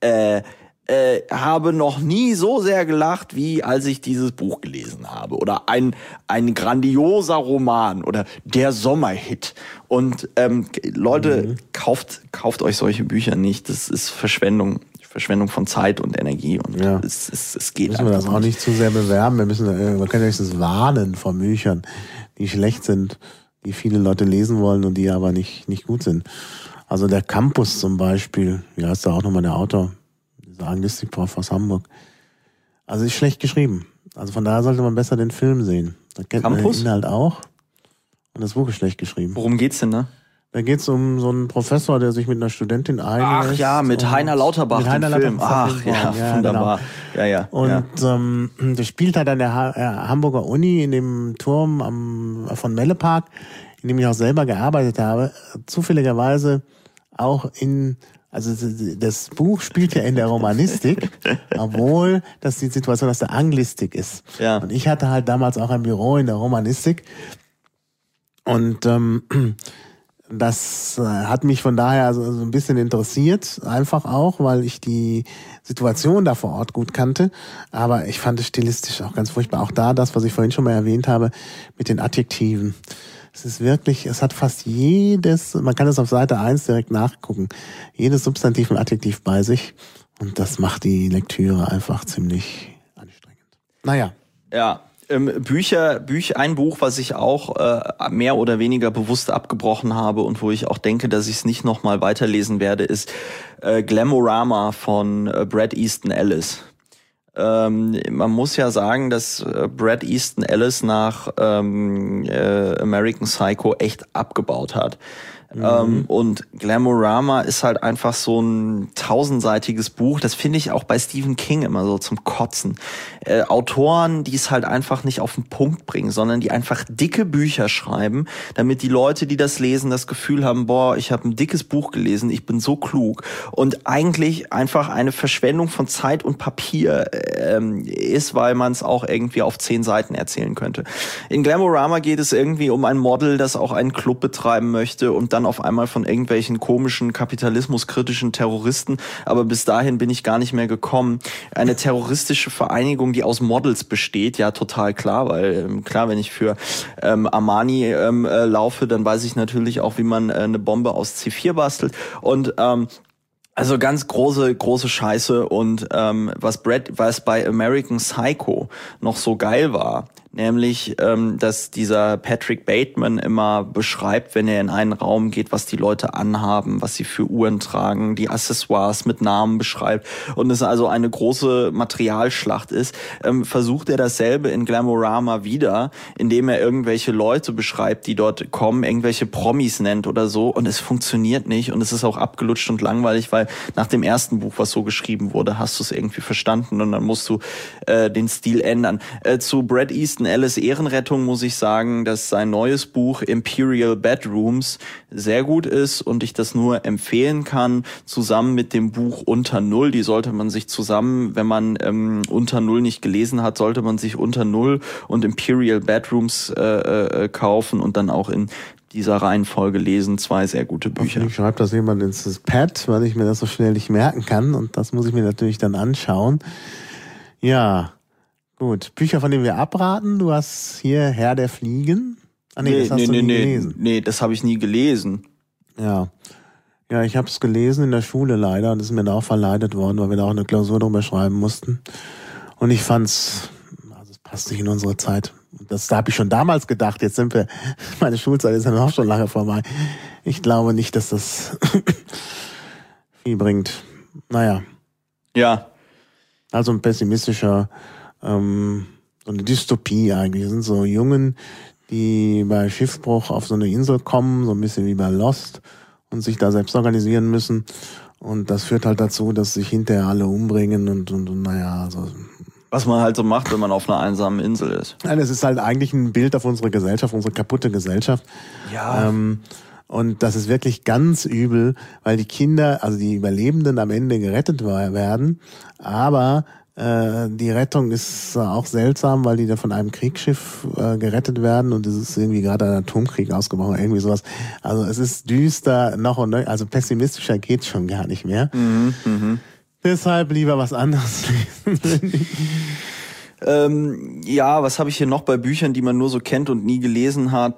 habe noch nie so sehr gelacht, wie als ich dieses Buch gelesen habe. Oder ein grandioser Roman oder der Sommerhit. Und Leute, kauft euch solche Bücher nicht. Das ist Verschwendung von Zeit und Energie. Und es geht müssen wir das auch nicht zu sehr bewerben. Man kann ja höchstens warnen vor Büchern, die schlecht sind, die viele Leute lesen wollen und die aber nicht gut sind. Also der Campus zum Beispiel, wie heißt da auch nochmal der Autor, dieser Anglistikprof aus Hamburg. Also ist schlecht geschrieben. Also von daher sollte man besser den Film sehen. Da kennt man den Inhalt auch. Und das Buch ist schlecht geschrieben. Worum geht's denn, ne? Da geht's um so einen Professor, der sich mit einer Studentin einlässt. Ach ja, mit Heiner Lauterbach, mit Heiner Film. Lauterbach. Ach ja, wunderbar. Genau. Ja. Und das spielt halt an der Hamburger Uni in dem Turm von Mellepark, in dem ich auch selber gearbeitet habe. Zufälligerweise auch also das Buch spielt ja in der Romanistik, obwohl das die Situation aus der Anglistik ist. Ja. Und ich hatte halt damals auch ein Büro in der Romanistik. Und das hat mich von daher so ein bisschen interessiert, einfach auch, weil ich die Situation da vor Ort gut kannte. Aber ich fand es stilistisch auch ganz furchtbar. Auch da das, was ich vorhin schon mal erwähnt habe, mit den Adjektiven. Es ist wirklich, es hat fast jedes, man kann es auf Seite 1 direkt nachgucken, jedes Substantiv und Adjektiv bei sich. Und das macht die Lektüre einfach ziemlich anstrengend. Naja. Ja. Ein Buch, was ich auch mehr oder weniger bewusst abgebrochen habe und wo ich auch denke, dass ich es nicht nochmal weiterlesen werde, ist Glamorama von Bret Easton Ellis. Man muss ja sagen, dass Bret Easton Ellis nach American Psycho echt abgebaut hat. Und Glamorama ist halt einfach so ein 1000-seitiges Buch. Das finde ich auch bei Stephen King immer so zum Kotzen. Autoren, die es halt einfach nicht auf den Punkt bringen, sondern die einfach dicke Bücher schreiben, damit die Leute, die das lesen, das Gefühl haben, boah, ich habe ein dickes Buch gelesen, ich bin so klug. Und eigentlich einfach eine Verschwendung von Zeit und Papier ist, weil man es auch irgendwie auf 10 Seiten erzählen könnte. In Glamorama geht es irgendwie um ein Model, das auch einen Club betreiben möchte und dann auf einmal von irgendwelchen komischen kapitalismuskritischen Terroristen, aber bis dahin bin ich gar nicht mehr gekommen. Eine terroristische Vereinigung, die aus Models besteht, ja total klar, weil klar, wenn ich für Armani laufe, dann weiß ich natürlich auch, wie man eine Bombe aus C4 bastelt und also ganz große Scheiße und was bei American Psycho noch so geil war, nämlich, dass dieser Patrick Bateman immer beschreibt, wenn er in einen Raum geht, was die Leute anhaben, was sie für Uhren tragen, die Accessoires mit Namen beschreibt und es also eine große Materialschlacht ist, versucht er dasselbe in Glamorama wieder, indem er irgendwelche Leute beschreibt, die dort kommen, irgendwelche Promis nennt oder so und es funktioniert nicht und es ist auch abgelutscht und langweilig, weil nach dem ersten Buch, was so geschrieben wurde, hast du es irgendwie verstanden und dann musst du den Stil ändern. Zu Bret Easton Ellis Ehrenrettung muss ich sagen, dass sein neues Buch Imperial Bedrooms sehr gut ist und ich das nur empfehlen kann, zusammen mit dem Buch Unter Null. Die sollte man sich zusammen, wenn man Unter Null nicht gelesen hat, sollte man sich Unter Null und Imperial Bedrooms kaufen und dann auch in dieser Reihenfolge lesen. 2 sehr gute Bücher. Ich schreibe das jemand ins Pad, weil ich mir das so schnell nicht merken kann und das muss ich mir natürlich dann anschauen. Ja, gut. Bücher, von denen wir abraten. Du hast hier Herr der Fliegen. Das hast du nie gelesen. Nee, das habe ich nie gelesen. Ja. Ja, ich habe es gelesen in der Schule leider und es ist mir da auch verleidet worden, weil wir da auch eine Klausur drüber schreiben mussten. Und ich fand's, also es passt nicht in unsere Zeit. Da habe ich schon damals gedacht, jetzt sind wir, meine Schulzeit ist ja auch schon lange vorbei. Ich glaube nicht, dass das viel bringt. Naja. Ja. Also ein pessimistischer, so eine Dystopie eigentlich. Das sind so Jungen, die bei Schiffbruch auf so eine Insel kommen, so ein bisschen wie bei Lost, und sich da selbst organisieren müssen. Und das führt halt dazu, dass sich hinterher alle umbringen und naja, so. Was man halt so macht, wenn man auf einer einsamen Insel ist. Nein, es ist halt eigentlich ein Bild auf unsere Gesellschaft, unsere kaputte Gesellschaft. Ja. Und das ist wirklich ganz übel, weil die Kinder, also die Überlebenden am Ende gerettet werden, aber die Rettung ist auch seltsam, weil die da von einem Kriegsschiff gerettet werden und es ist irgendwie gerade ein Atomkrieg ausgebrochen, irgendwie sowas. Also es ist düster, noch und neu, also pessimistischer geht's schon gar nicht mehr. Deshalb lieber was anderes lesen. Ja, was habe ich hier noch bei Büchern, die man nur so kennt und nie gelesen hat?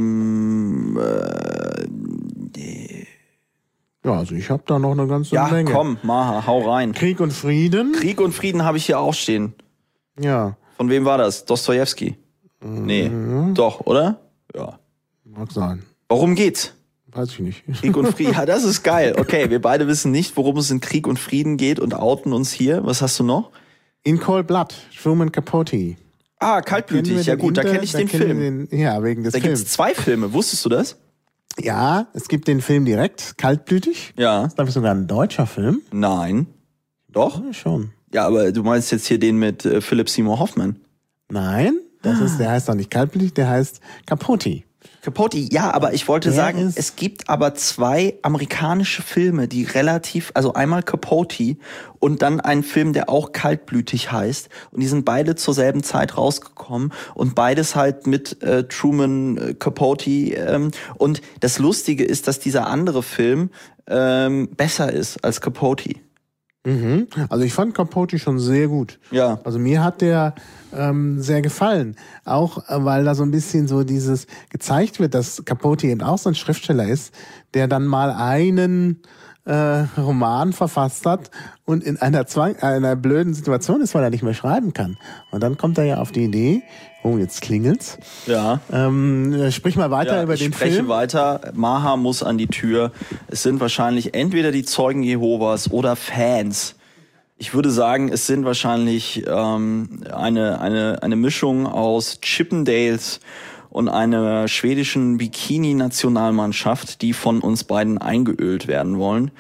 Ja, also ich habe da noch eine ganze Menge. Ja, komm, Maha, hau rein. Krieg und Frieden. Krieg und Frieden habe ich hier auch stehen. Ja. Von wem war das? Dostojewski? Nee. Doch, oder? Ja. Mag sein. Worum geht's? Weiß ich nicht. Krieg und Frieden. Ja, das ist geil. Okay, wir beide wissen nicht, worum es in Krieg und Frieden geht und outen uns hier. Was hast du noch? In Cold Blood, Truman Capote. Ah, kaltblütig. Ja gut, da kenne ich den Film. Ja, wegen des Films. Da gibt's 2 Filme. Wusstest du das? Ja, es gibt den Film direkt, kaltblütig. Ja. Das ist, glaube ich, sogar ein deutscher Film. Nein. Doch? Ja, schon. Ja, aber du meinst jetzt hier den mit Philip Seymour Hoffman. Nein, der heißt doch nicht kaltblütig, der heißt Capote. Capote, ja, aber ich wollte sagen, es gibt aber 2 amerikanische Filme, die relativ, also einmal Capote und dann ein Film, der auch kaltblütig heißt, und die sind beide zur selben Zeit rausgekommen und beides halt mit Truman Capote, und das Lustige ist, dass dieser andere Film besser ist als Capote. Also ich fand Capote schon sehr gut. Ja. Also mir hat der sehr gefallen. Auch weil da so ein bisschen so dieses gezeigt wird, dass Capote eben auch so ein Schriftsteller ist, der dann mal einen Roman verfasst hat und in einer blöden Situation ist, weil er nicht mehr schreiben kann. Und dann kommt er ja auf die Idee, oh, jetzt klingelt's. Ja. Sprich mal weiter über den Film. Ich spreche weiter. Maha muss an die Tür. Es sind wahrscheinlich entweder die Zeugen Jehovas oder Fans. Ich würde sagen, es sind wahrscheinlich eine Mischung aus Chippendales und einer schwedischen Bikini-Nationalmannschaft, die von uns beiden eingeölt werden wollen.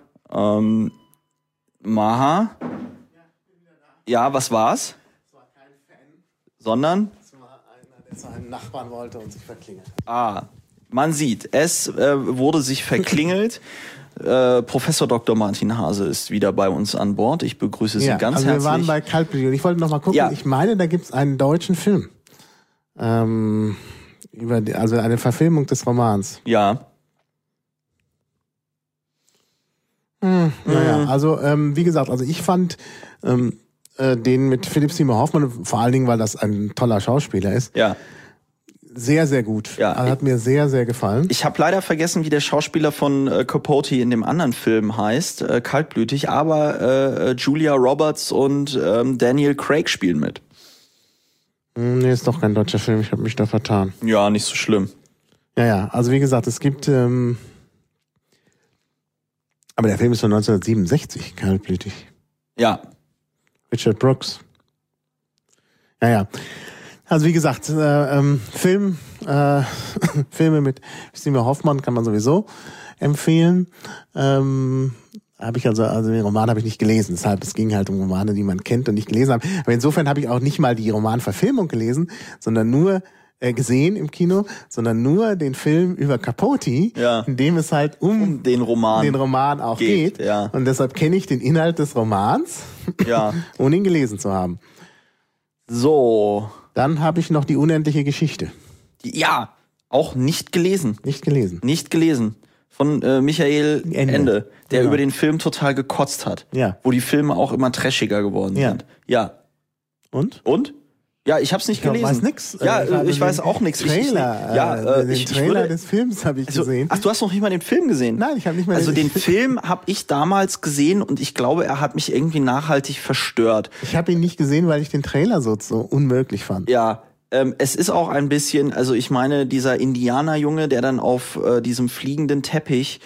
Maha? Ja, was war's? Es war kein Fan. Sondern? Es war einer, der zu einem Nachbarn wollte und sich verklingelt. Ah, man sieht, es wurde sich verklingelt. Professor Dr. Martin Hase ist wieder bei uns an Bord. Ich begrüße Sie ganz herzlich. Wir waren bei kaltblütig und ich wollte noch mal gucken. Ja. Ich meine, da gibt's einen deutschen Film. Also eine Verfilmung des Romans. Ja. Naja, also wie gesagt, also ich fand den mit Philip Seymour Hoffman, vor allen Dingen, weil das ein toller Schauspieler ist, ja, sehr, sehr gut. Ja, also hat mir sehr, sehr gefallen. Ich habe leider vergessen, wie der Schauspieler von Capote in dem anderen Film heißt, kaltblütig, aber Julia Roberts und Daniel Craig spielen mit. Nee, ist doch kein deutscher Film, ich habe mich da vertan. Ja, nicht so schlimm. Ja, also wie gesagt, es gibt aber der Film ist von 1967, kaltblütig. Ja. Richard Brooks. Ja. Also wie gesagt, Filme mit Seymour Hoffman kann man sowieso empfehlen. Habe ich also den Roman habe ich nicht gelesen, deshalb es ging halt um Romane, die man kennt und nicht gelesen hat. Aber insofern habe ich auch nicht mal die Romanverfilmung gelesen, sondern nur gesehen im Kino, sondern nur den Film über Capote, in dem es halt um den Roman auch geht. Ja. Und deshalb kenne ich den Inhalt des Romans, ohne ihn gelesen zu haben. So. Dann habe ich noch die unendliche Geschichte. Ja, auch nicht gelesen. Nicht gelesen. Von Michael Ende, der über den Film total gekotzt hat. Ja. Wo die Filme auch immer trashiger geworden sind. Ja. Und? Ja, ich hab's nicht gelesen. Ich weiß nix. Ja, ich weiß auch nichts. Den Trailer des Films habe ich gesehen. Ach, du hast noch nicht mal den Film gesehen? Nein, ich habe nicht mal den Film habe ich damals gesehen und ich glaube, er hat mich irgendwie nachhaltig verstört. Ich habe ihn nicht gesehen, weil ich den Trailer so unmöglich fand. Ja, es ist auch ein bisschen, also ich meine, dieser Indianerjunge, der dann auf diesem fliegenden Teppich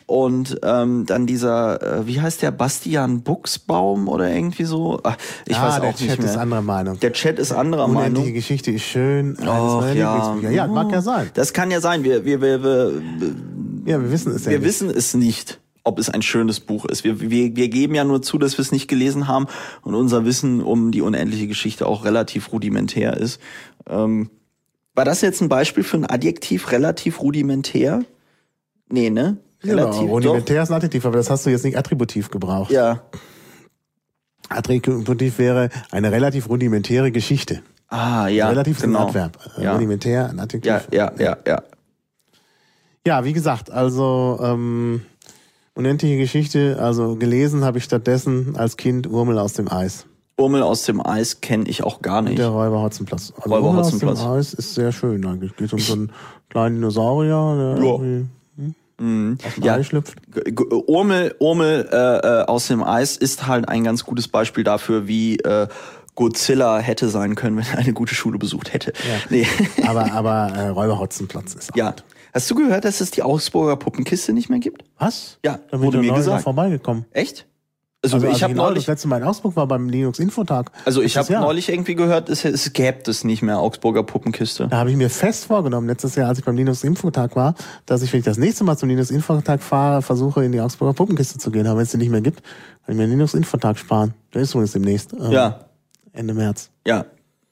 Und dann dieser, wie heißt der, Bastian Buchsbaum oder irgendwie so? Ach, ich weiß auch nicht mehr. Der Chat ist anderer Meinung. Der Chat ist anderer Meinung. Die Geschichte ist schön. Ja, mag ja sein. Das kann ja sein. Wir wissen es Wir wissen es nicht, ob es ein schönes Buch ist. Wir geben ja nur zu, dass wir es nicht gelesen haben und unser Wissen um die unendliche Geschichte auch relativ rudimentär ist. War das jetzt ein Beispiel für ein Adjektiv, relativ rudimentär? Nee, ne? Relativ, ja, rudimentär ist ein Adjektiv, aber das hast du jetzt nicht attributiv gebraucht. Ja. Attributiv wäre eine relativ rudimentäre Geschichte. Ah, ja, relativ genau. Ist ein Adverb. Ja. Rudimentär, ein Adjektiv. Ja. Ja, wie gesagt, also unendliche Geschichte, also gelesen habe ich stattdessen als Kind Urmel aus dem Eis. Urmel aus dem Eis kenne ich auch gar nicht. Der Räuber Hotzenplotz. Also Räuber Urmel Hotzenplotz. aus dem Eis ist sehr schön eigentlich. Geht um so einen kleinen Dinosaurier, der aus dem Ei schlüpft. Urmel aus dem Eis ist halt ein ganz gutes Beispiel dafür, wie Godzilla hätte sein können, wenn er eine gute Schule besucht hätte. Ja. Nee. Aber Räuber Hotzenplotz ist auch gut. Hast du gehört, dass es die Augsburger Puppenkiste nicht mehr gibt? Was? Ja, da wurde mir gesagt. Vorbeigekommen. Echt? Also ich habe neulich, das letzte Mal in Augsburg war beim Linux-Infotag. Also ich habe neulich irgendwie gehört, es gäbe es nicht mehr, Augsburger Puppenkiste. Da habe ich mir fest vorgenommen, letztes Jahr, als ich beim Linux-Infotag war, dass ich, wenn ich das nächste Mal zum Linux-Infotag fahre, versuche, in die Augsburger Puppenkiste zu gehen. Aber wenn es die nicht mehr gibt, kann ich mir den Linux-Infotag sparen. Der ist übrigens demnächst. Ende März. Ja.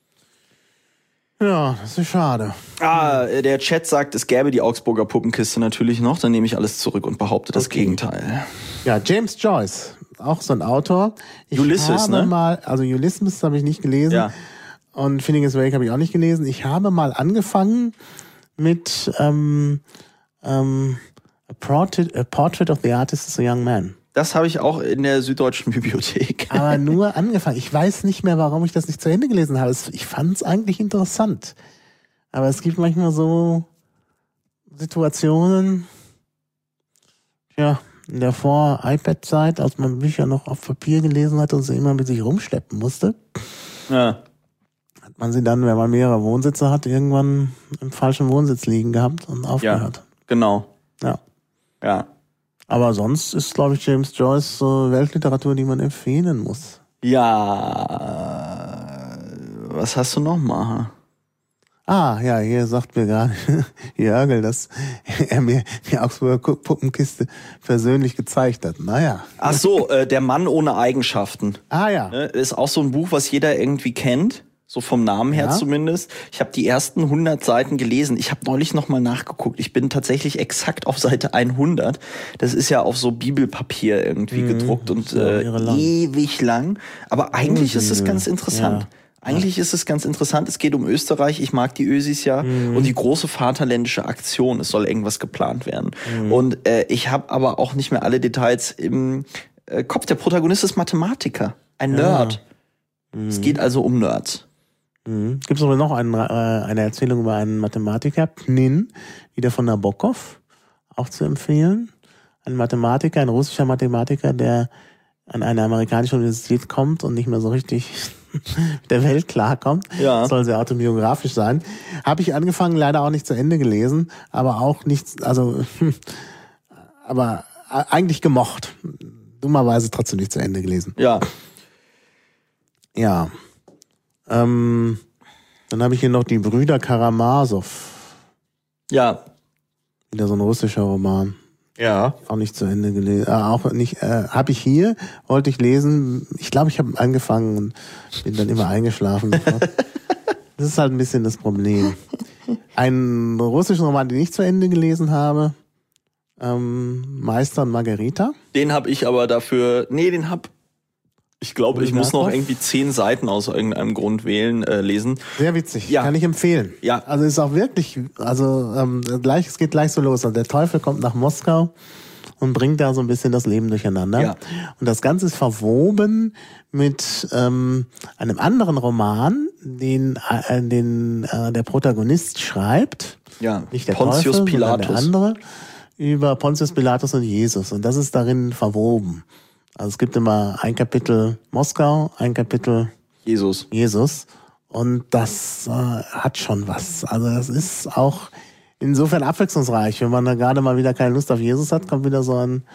Ja, das ist schade. Der Chat sagt, es gäbe die Augsburger Puppenkiste natürlich noch. Dann nehme ich alles zurück und behaupte das Gegenteil. Ja, James Joyce, auch so ein Autor. Ulysses, ne? Also Ulysses habe ich nicht gelesen. Ja. Und Finnegan's Wake habe ich auch nicht gelesen. Ich habe mal angefangen mit A Portrait of the Artist as a Young Man. Das habe ich auch in der Süddeutschen Bibliothek. Aber nur angefangen. Ich weiß nicht mehr, warum ich das nicht zu Ende gelesen habe. Ich fand es eigentlich interessant. Aber es gibt manchmal so Situationen, in der Vor-iPad-Zeit, als man Bücher noch auf Papier gelesen hat und sie immer mit sich rumschleppen musste. Ja. Hat man sie dann, wenn man mehrere Wohnsitze hat, irgendwann im falschen Wohnsitz liegen gehabt und aufgehört. Ja, genau. Ja. Aber sonst ist, glaube ich, James Joyce so Weltliteratur, die man empfehlen muss. Ja. Was hast du noch mal? Hier sagt mir gerade Jörgel, dass er mir die Augsburger Puppenkiste persönlich gezeigt hat. Naja. Ach so, Der Mann ohne Eigenschaften. Ja. Ist auch so ein Buch, was jeder irgendwie kennt. So vom Namen her zumindest. Ich habe die ersten 100 Seiten gelesen. Ich habe neulich nochmal nachgeguckt. Ich bin tatsächlich exakt auf Seite 100. Das ist ja auf so Bibelpapier irgendwie gedruckt und ewig lang. Aber eigentlich ist es ganz interessant. Eigentlich ist es ganz interessant. Es geht um Österreich. Ich mag die Ösis ja. Und die große vaterländische Aktion. Es soll irgendwas geplant werden. Und ich habe aber auch nicht mehr alle Details im Kopf. Der Protagonist ist Mathematiker. Ein Nerd. Es geht also um Nerds. Gibt es aber noch eine Erzählung über einen Mathematiker, Pnin, wieder von Nabokov, auch zu empfehlen. Ein Mathematiker, ein russischer Mathematiker, der an eine amerikanische Universität kommt und nicht mehr so richtig mit der Welt klarkommt. Ja. Soll sehr autobiografisch sein. Habe ich angefangen, leider auch nicht zu Ende gelesen, aber auch nichts, aber eigentlich gemocht. Dummerweise trotzdem nicht zu Ende gelesen. Ja. Ja. Dann habe ich hier noch die Brüder Karamasow. Ja. Wieder so ein russischer Roman. Ja. Auch nicht zu Ende gelesen. Auch nicht, habe ich hier, wollte ich lesen. Ich glaube, ich habe angefangen und bin dann immer eingeschlafen. Das ist halt ein bisschen das Problem. Einen russischen Roman, den ich zu Ende gelesen habe, Meister und Margarita. Den habe ich aber dafür, ich glaube, ich muss noch irgendwie 10 Seiten aus irgendeinem Grund lesen. Sehr witzig, kann ich empfehlen. Ja. Also ist auch wirklich, es geht gleich so los. Also der Teufel kommt nach Moskau und bringt da so ein bisschen das Leben durcheinander. Ja. Und das Ganze ist verwoben mit einem anderen Roman, den der Protagonist schreibt. Ja, nicht der Pontius Teufel, Pilatus. sondern der andere, über Pontius Pilatus und Jesus. Und das ist darin verwoben. Also es gibt immer ein Kapitel Moskau, ein Kapitel Jesus. Und das hat schon was. Also das ist auch insofern abwechslungsreich. Wenn man da gerade mal wieder keine Lust auf Jesus hat, kommt wieder so ein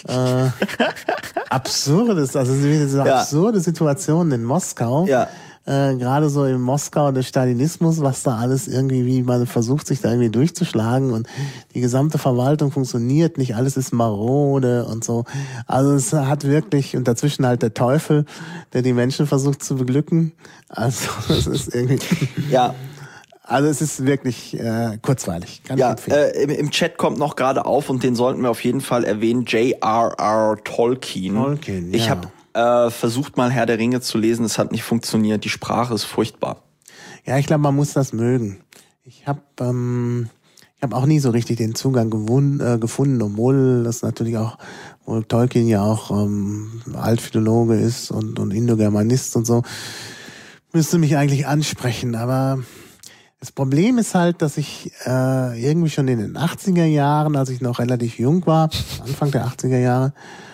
absurdes, also diese absurde Situation in Moskau. Ja. Gerade so in Moskau der Stalinismus, was da alles irgendwie, wie man versucht, sich da irgendwie durchzuschlagen und die gesamte Verwaltung funktioniert nicht, alles ist marode und so. Also es hat wirklich, und dazwischen halt der Teufel, der die Menschen versucht zu beglücken. Also es ist irgendwie... Ja. Also es ist wirklich kurzweilig. Kann ich empfehlen. Im Chat kommt noch gerade auf, und den sollten wir auf jeden Fall erwähnen, J.R.R. Tolkien. Tolkien, Ich habe versucht mal Herr der Ringe zu lesen, es hat nicht funktioniert, die Sprache ist furchtbar. Ja, ich glaube, man muss das mögen. Ich habe auch nie so richtig den Zugang gefunden, obwohl das natürlich auch, obwohl Tolkien ja auch Altphilologe ist und Indogermanist und so, müsste mich eigentlich ansprechen, aber das Problem ist halt, dass ich irgendwie schon in den 80er Jahren, als ich noch relativ jung war, Anfang der 80er Jahre,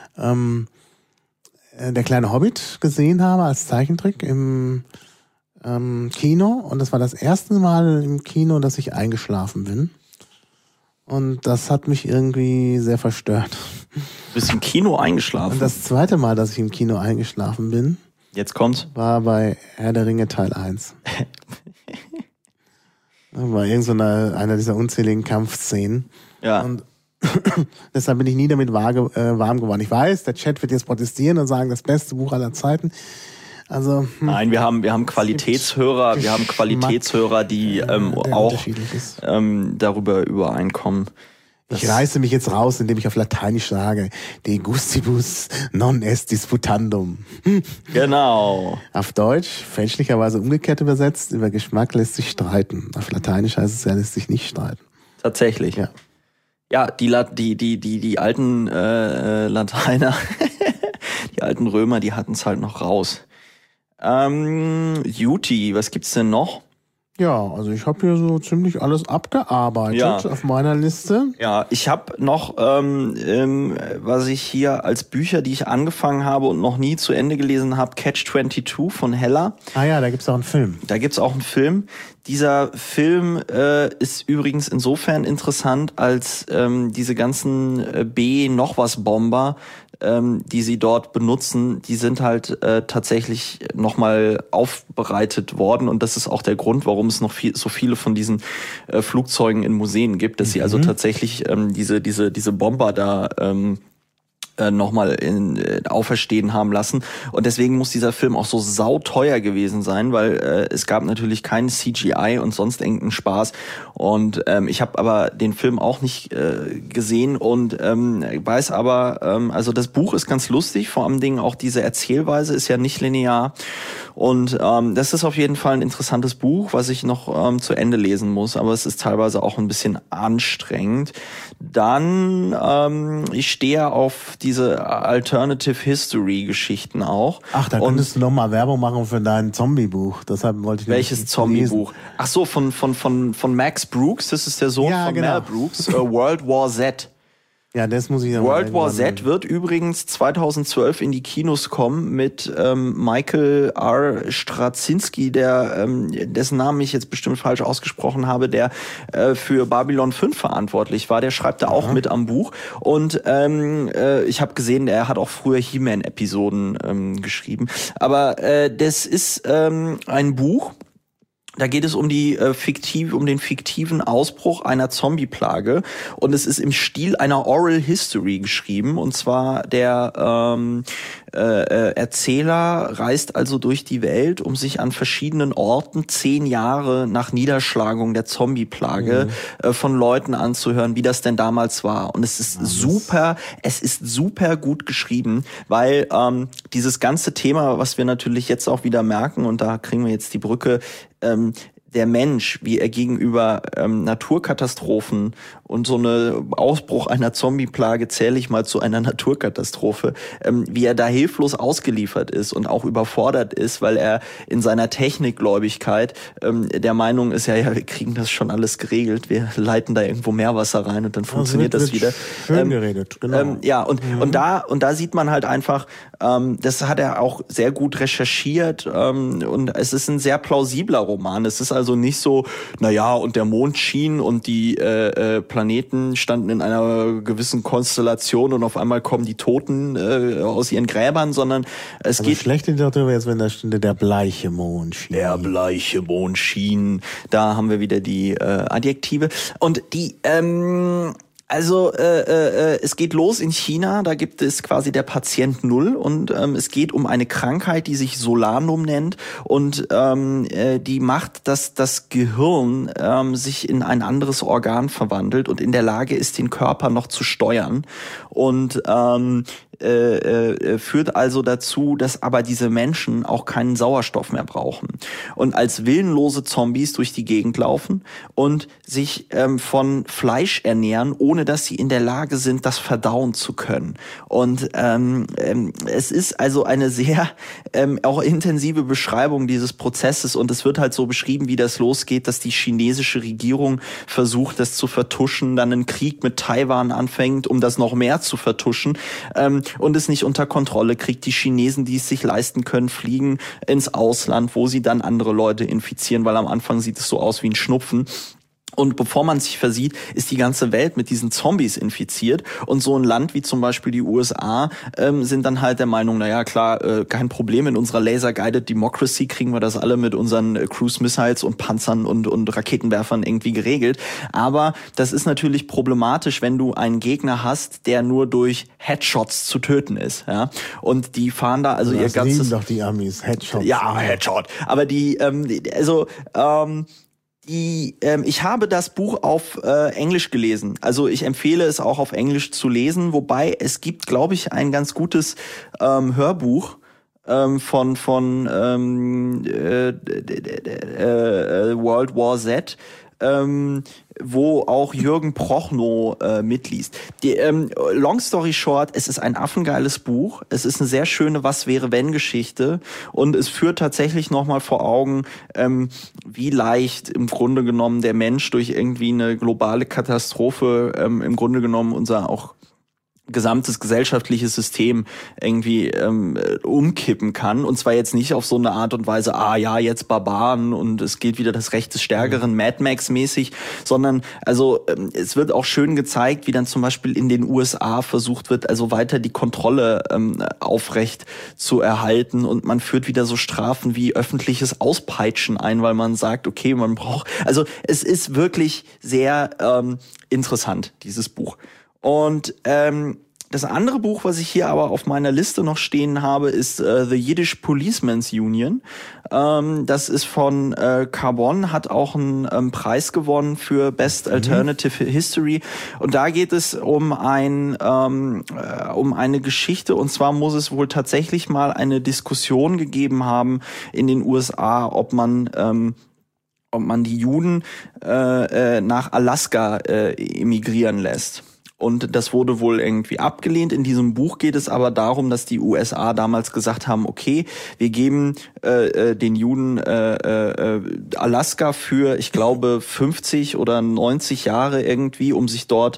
der kleine Hobbit gesehen habe als Zeichentrick im Kino. Und das war das erste Mal im Kino, dass ich eingeschlafen bin. Und das hat mich irgendwie sehr verstört. Du bist im Kino eingeschlafen? Und das zweite Mal, dass ich im Kino eingeschlafen bin, jetzt kommt's, war bei Herr der Ringe Teil 1. War irgend so einer dieser unzähligen Kampfszenen. Ja. Und deshalb bin ich nie damit warm geworden. Ich weiß, der Chat wird jetzt protestieren und sagen, das beste Buch aller Zeiten. Also nein, wir haben Qualitätshörer, die auch darüber übereinkommen. Ich reiße mich jetzt raus, indem ich auf Lateinisch sage, de gustibus non est disputandum. Genau. Auf Deutsch, fälschlicherweise umgekehrt übersetzt, über Geschmack lässt sich streiten. Auf Lateinisch heißt es ja, lässt sich nicht streiten. Tatsächlich. Ja. Ja, die alten Lateiner, die alten Römer, die hatten es halt noch raus. Juti, was gibt's denn noch? Ja, also ich habe hier so ziemlich alles abgearbeitet auf meiner Liste. Ja, ich habe noch, was ich hier als Bücher, die ich angefangen habe und noch nie zu Ende gelesen habe, Catch-22 von Heller. Ah ja, da gibt's auch einen Film. Dieser Film ist übrigens insofern interessant, als diese ganzen B-noch-was-Bomber, die sie dort benutzen, die sind halt tatsächlich nochmal aufbereitet worden, und das ist auch der Grund, warum es noch so viele von diesen Flugzeugen in Museen gibt, dass sie also tatsächlich diese Bomber da nochmal auferstehen haben lassen. Und deswegen muss dieser Film auch so sauteuer gewesen sein, weil es gab natürlich kein CGI und sonst irgendeinen Spaß. Und ich habe aber den Film auch nicht gesehen und weiß aber, also das Buch ist ganz lustig, vor allem Dingen auch diese Erzählweise ist ja nicht linear. Und das ist auf jeden Fall ein interessantes Buch, was ich noch zu Ende lesen muss, aber es ist teilweise auch ein bisschen anstrengend. Dann, ich stehe auf diese Alternative History Geschichten auch. Ach, da könntest du noch mal Werbung machen für dein Zombie-Buch. Deshalb wollte ich welches Zombie-Buch? Ach so, von Max Brooks, das ist der Sohn von Mel Brooks, World War Z. Ja, das muss ich dann World War Z wird übrigens 2012 in die Kinos kommen mit Michael R. Straczynski, dessen Namen ich jetzt bestimmt falsch ausgesprochen habe, der für Babylon 5 verantwortlich war. Der schreibt da auch mit am Buch. Und ich habe gesehen, er hat auch früher He-Man-Episoden geschrieben. Aber das ist ein Buch. Da geht es um den fiktiven Ausbruch einer Zombie-Plage, und es ist im Stil einer Oral History geschrieben, und zwar der Erzähler reist also durch die Welt, um sich an verschiedenen Orten 10 Jahre nach Niederschlagung der Zombie-Plage von Leuten anzuhören, wie das denn damals war. Und es ist super gut geschrieben, weil dieses ganze Thema, was wir natürlich jetzt auch wieder merken, und da kriegen wir jetzt die Brücke, der Mensch, wie er gegenüber Naturkatastrophen und so eine Ausbruch einer Zombie-Plage zähle ich mal zu einer Naturkatastrophe, wie er da hilflos ausgeliefert ist und auch überfordert ist, weil er in seiner Technikgläubigkeit der Meinung ist, ja, wir kriegen das schon alles geregelt, wir leiten da irgendwo Meerwasser rein und dann funktioniert das wieder. Schön geredet, genau. Ja, und da sieht man halt einfach, das hat er auch sehr gut recherchiert, und es ist ein sehr plausibler Roman. Es ist also also nicht so, und der Mond schien und die Planeten standen in einer gewissen Konstellation und auf einmal kommen die Toten aus ihren Gräbern, sondern es geht... Schlechte Literatur wäre jetzt, wenn da stünde, der bleiche Mond schien. Der bleiche Mond schien. Da haben wir wieder die Adjektive. Und die... es geht los in China, da gibt es quasi der Patient Null und es geht um eine Krankheit, die sich Solanum nennt und die macht, dass das Gehirn sich in ein anderes Organ verwandelt und in der Lage ist, den Körper noch zu steuern und führt also dazu, dass aber diese Menschen auch keinen Sauerstoff mehr brauchen und als willenlose Zombies durch die Gegend laufen und sich von Fleisch ernähren, ohne dass sie in der Lage sind, das verdauen zu können. Und es ist also eine sehr auch intensive Beschreibung dieses Prozesses und es wird halt so beschrieben, wie das losgeht, dass die chinesische Regierung versucht, das zu vertuschen, dann einen Krieg mit Taiwan anfängt, um das noch mehr zu vertuschen. Und es nicht unter Kontrolle kriegt. Die Chinesen, die es sich leisten können, fliegen ins Ausland, wo sie dann andere Leute infizieren, weil am Anfang sieht es so aus wie ein Schnupfen. Und bevor man sich versieht, ist die ganze Welt mit diesen Zombies infiziert. Und so ein Land wie zum Beispiel die USA sind dann halt der Meinung, kein Problem, in unserer Laser-Guided Democracy kriegen wir das alle mit unseren Cruise-Missiles und Panzern und Raketenwerfern irgendwie geregelt. Aber das ist natürlich problematisch, wenn du einen Gegner hast, der nur durch Headshots zu töten ist. Ja? Und die fahren da also ihr ganzes... lieben doch die Amis, Headshots. Ja, Headshot. Aber ich habe das Buch auf Englisch gelesen. Also ich empfehle es auch auf Englisch zu lesen, wobei es gibt, glaube ich, ein ganz gutes Hörbuch von World War Z, wo auch Jürgen Prochnow mitliest. Long story short, es ist ein affengeiles Buch. Es ist eine sehr schöne Was-wäre-wenn-Geschichte und es führt tatsächlich nochmal vor Augen, wie leicht im Grunde genommen der Mensch durch irgendwie eine globale Katastrophe im Grunde genommen unser auch gesamtes gesellschaftliches System irgendwie umkippen kann. Und zwar jetzt nicht auf so eine Art und Weise, jetzt Barbaren und es gilt wieder das Recht des Stärkeren, Mad Max-mäßig, sondern also es wird auch schön gezeigt, wie dann zum Beispiel in den USA versucht wird, also weiter die Kontrolle aufrecht zu erhalten und man führt wieder so Strafen wie öffentliches Auspeitschen ein, weil man sagt, okay, man braucht... Also es ist wirklich sehr interessant, dieses Buch. Und das andere Buch, was ich hier aber auf meiner Liste noch stehen habe, ist The Yiddish Policeman's Union. Das ist von Carbon, hat auch einen Preis gewonnen für Best Alternative History. Und da geht es um eine Geschichte. Und zwar muss es wohl tatsächlich mal eine Diskussion gegeben haben in den USA, ob man die Juden nach Alaska emigrieren lässt. Und das wurde wohl irgendwie abgelehnt. In diesem Buch geht es aber darum, dass die USA damals gesagt haben, okay, wir geben den Juden Alaska für, ich glaube, 50 oder 90 Jahre irgendwie, um sich dort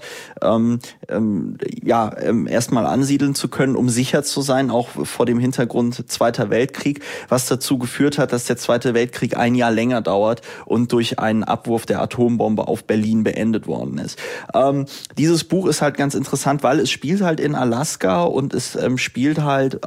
erstmal ansiedeln zu können, um sicher zu sein, auch vor dem Hintergrund Zweiter Weltkrieg, was dazu geführt hat, dass der Zweite Weltkrieg ein Jahr länger dauert und durch einen Abwurf der Atombombe auf Berlin beendet worden ist. Dieses Buch ist halt ganz interessant, weil es spielt halt in Alaska und es spielt halt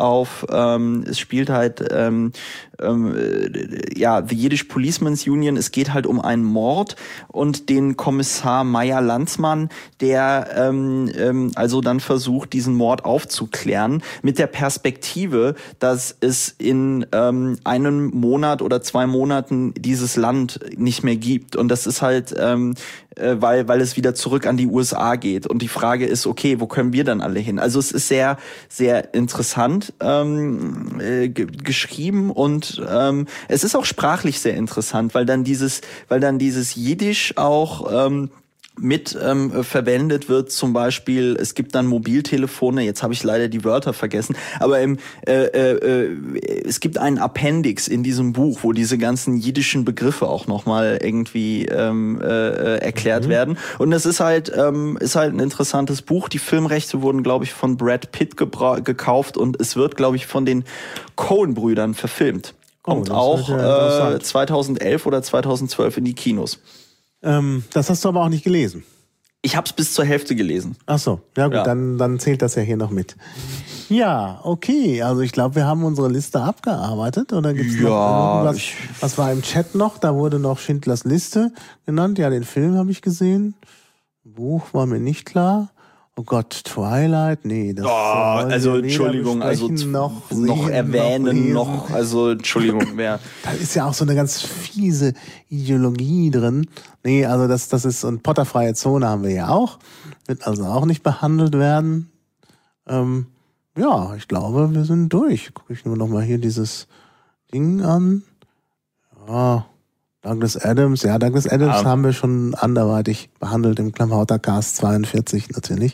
The Yiddish Policeman's Union. Es geht halt um einen Mord und den Kommissar Meyer Landsmann, der also dann versucht, diesen Mord aufzuklären mit der Perspektive, dass es in einem Monat oder 2 Monaten dieses Land nicht mehr gibt. Und das ist halt weil es wieder zurück an die USA geht. Und die Frage ist, okay, wo können wir dann alle hin? Also es ist sehr, sehr interessant geschrieben und es ist auch sprachlich sehr interessant, weil dann dieses Jiddisch auch mit verwendet wird, zum Beispiel, es gibt dann Mobiltelefone, jetzt habe ich leider die Wörter vergessen, aber es gibt einen Appendix in diesem Buch, wo diese ganzen jiddischen Begriffe auch nochmal irgendwie erklärt werden. Und das ist halt ein interessantes Buch. Die Filmrechte wurden, glaube ich, von Brad Pitt gekauft und es wird, glaube ich, von den Coen-Brüdern verfilmt. Kommt auch 2011 oder 2012 in die Kinos. Das hast du aber auch nicht gelesen. Ich habe es bis zur Hälfte gelesen. Ach so, ja gut, dann zählt das ja hier noch mit. Ja, okay, also ich glaube, wir haben unsere Liste abgearbeitet. Oder gibt's noch irgendwas? Was war im Chat noch? Da wurde noch Schindlers Liste genannt. Ja, den Film habe ich gesehen. Buch war mir nicht klar. Oh Gott, Twilight? Nee, das also Entschuldigung, also noch erwähnen, also Entschuldigung, wer. Da ist ja auch so eine ganz fiese Ideologie drin. Nee, also das ist, und potterfreie Zone haben wir ja auch. Wird also auch nicht behandelt werden. Ja, ich glaube, wir sind durch. Gucke ich nur noch mal hier dieses Ding an. Ja, Douglas Adams haben wir schon anderweitig behandelt im Klammhautercast 42 natürlich.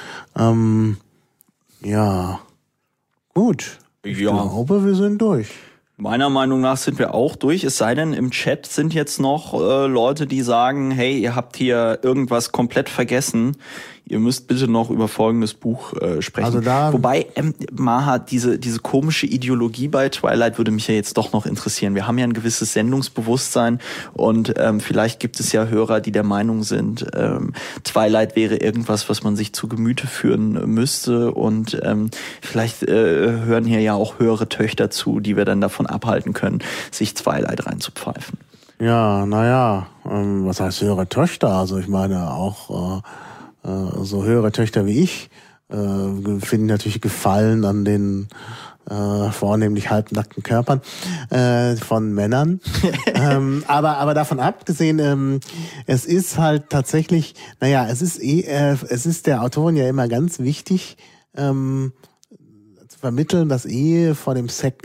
Ja, gut. Ich glaube, wir sind durch. Meiner Meinung nach sind wir auch durch, es sei denn, im Chat sind jetzt noch Leute, die sagen, hey, ihr habt hier irgendwas komplett vergessen. Ihr müsst bitte noch über folgendes Buch sprechen. Also wobei, Maha, diese komische Ideologie bei Twilight würde mich ja jetzt doch noch interessieren. Wir haben ja ein gewisses Sendungsbewusstsein und vielleicht gibt es ja Hörer, die der Meinung sind, Twilight wäre irgendwas, was man sich zu Gemüte führen müsste und vielleicht hören hier ja auch höhere Töchter zu, die wir dann davon abhalten können, sich Twilight reinzupfeifen. Ja, naja, was heißt höhere Töchter? Also ich meine auch so höhere Töchter wie ich finden natürlich Gefallen an den vornehmlich halbnackten Körpern von Männern. Aber davon abgesehen, es ist halt tatsächlich, es ist der Autorin ja immer ganz wichtig, zu vermitteln, dass Ehe vor dem Sex.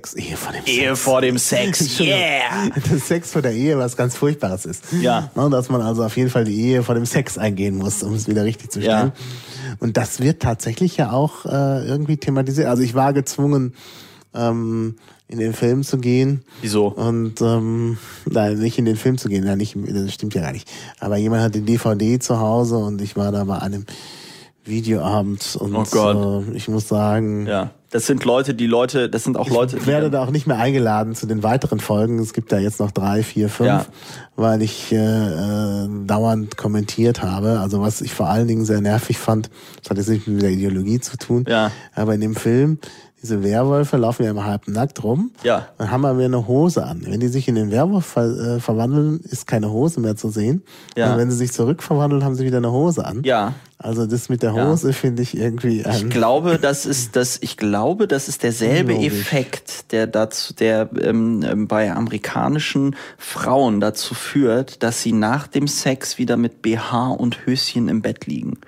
Yeah! Das Sex vor der Ehe was ganz Furchtbares ist. Ja. Dass man also auf jeden Fall die Ehe vor dem Sex eingehen muss, um es wieder richtig zu stellen. Ja. Und das wird tatsächlich ja auch irgendwie thematisiert. Also ich war gezwungen, in den Film zu gehen. Wieso? Und nein, nicht in den Film zu gehen, das stimmt ja gar nicht. Aber jemand hat die DVD zu Hause und ich war da bei einem Videoabend und oh Gott. Ich muss sagen, ja, das sind Leute. Ich werde da auch nicht mehr eingeladen zu den weiteren Folgen. Es gibt da jetzt noch 3, 4, 5, weil ich dauernd kommentiert habe. Also was ich vor allen Dingen sehr nervig fand, das hat jetzt nicht mit der Ideologie zu tun, aber in dem Film, diese Werwölfe laufen ja immer halbnackt rum. Ja. Dann haben wir eine Hose an. Wenn die sich in den Werwolf verwandeln, ist keine Hose mehr zu sehen. Ja. Und wenn sie sich zurückverwandeln, haben sie wieder eine Hose an. Ja. Also das mit der Hose finde ich irgendwie Ich glaube, das ist derselbe Effekt, der bei amerikanischen Frauen dazu führt, dass sie nach dem Sex wieder mit BH und Höschen im Bett liegen.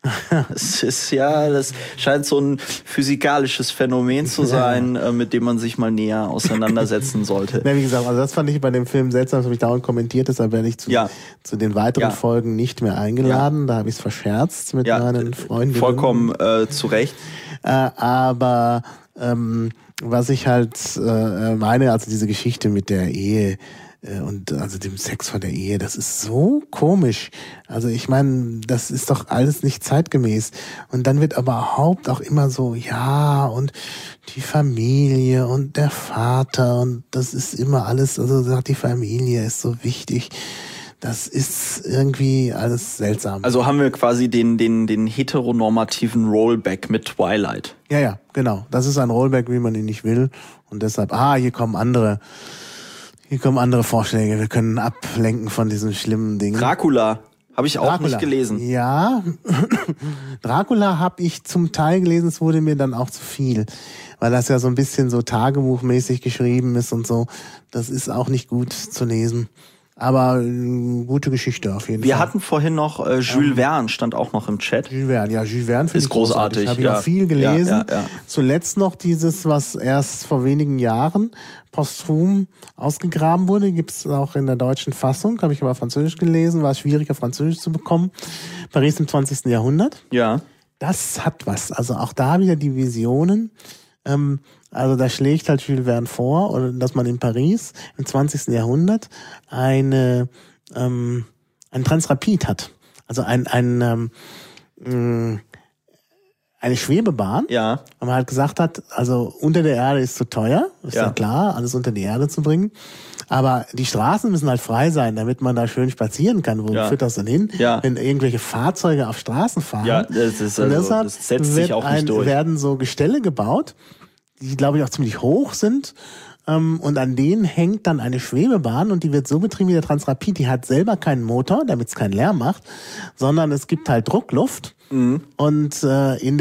Das scheint so ein physikalisches Phänomen zu sein, mit dem man sich mal näher auseinandersetzen sollte. Ja, wie gesagt, also das fand ich bei dem Film seltsam, das habe ich dauernd kommentiert, deshalb werde ich zu den weiteren Folgen nicht mehr eingeladen. Da habe ich es verscherzt mit meinen Freunden. Vollkommen zu Recht. Aber was ich halt meine, also diese Geschichte mit der Ehe, und also dem Sex vor der Ehe, das ist so komisch. Also ich meine, das ist doch alles nicht zeitgemäß. Und dann wird aber überhaupt auch immer so, und die Familie und der Vater und das ist immer alles, also sagt die Familie ist so wichtig. Das ist irgendwie alles seltsam. Also haben wir quasi den heteronormativen Rollback mit Twilight. Ja, genau. Das ist ein Rollback, wie man ihn nicht will. Und deshalb, hier kommen andere Vorschläge. Wir können ablenken von diesen schlimmen Dingen. Dracula habe ich auch nicht gelesen. Ja, Dracula habe ich zum Teil gelesen. Es wurde mir dann auch zu viel, weil das ja so ein bisschen so tagebuchmäßig geschrieben ist und so. Das ist auch nicht gut zu lesen. Aber gute Geschichte auf jeden Fall. Wir hatten vorhin noch Jules Verne, stand auch noch im Chat. Jules Verne finde ich großartig. Habe ich auch viel gelesen. Ja. Zuletzt noch dieses, was erst vor wenigen Jahren posthum ausgegraben wurde, gibt es auch in der deutschen Fassung, habe ich aber Französisch gelesen, war schwieriger Französisch zu bekommen. Paris im 20. Jahrhundert. Ja. Das hat was. Also auch da wieder die Visionen. Also da schlägt halt Jules Verne vor, dass man in Paris im 20. Jahrhundert ein Transrapid hat. Also ein eine Schwebebahn. Ja. Weil man halt gesagt hat, also unter der Erde ist zu teuer, ist ja klar, alles unter die Erde zu bringen. Aber die Straßen müssen halt frei sein, damit man da schön spazieren kann. Wo führt das denn hin? Ja. Wenn irgendwelche Fahrzeuge auf Straßen fahren. Ja, das ist also, das setzt sich auch nicht durch. Werden so Gestelle gebaut, die, glaube ich, auch ziemlich hoch sind. Und an denen hängt dann eine Schwebebahn und die wird so betrieben wie der Transrapid. Die hat selber keinen Motor, damit es keinen Lärm macht, sondern es gibt halt Druckluft. Mhm. Und in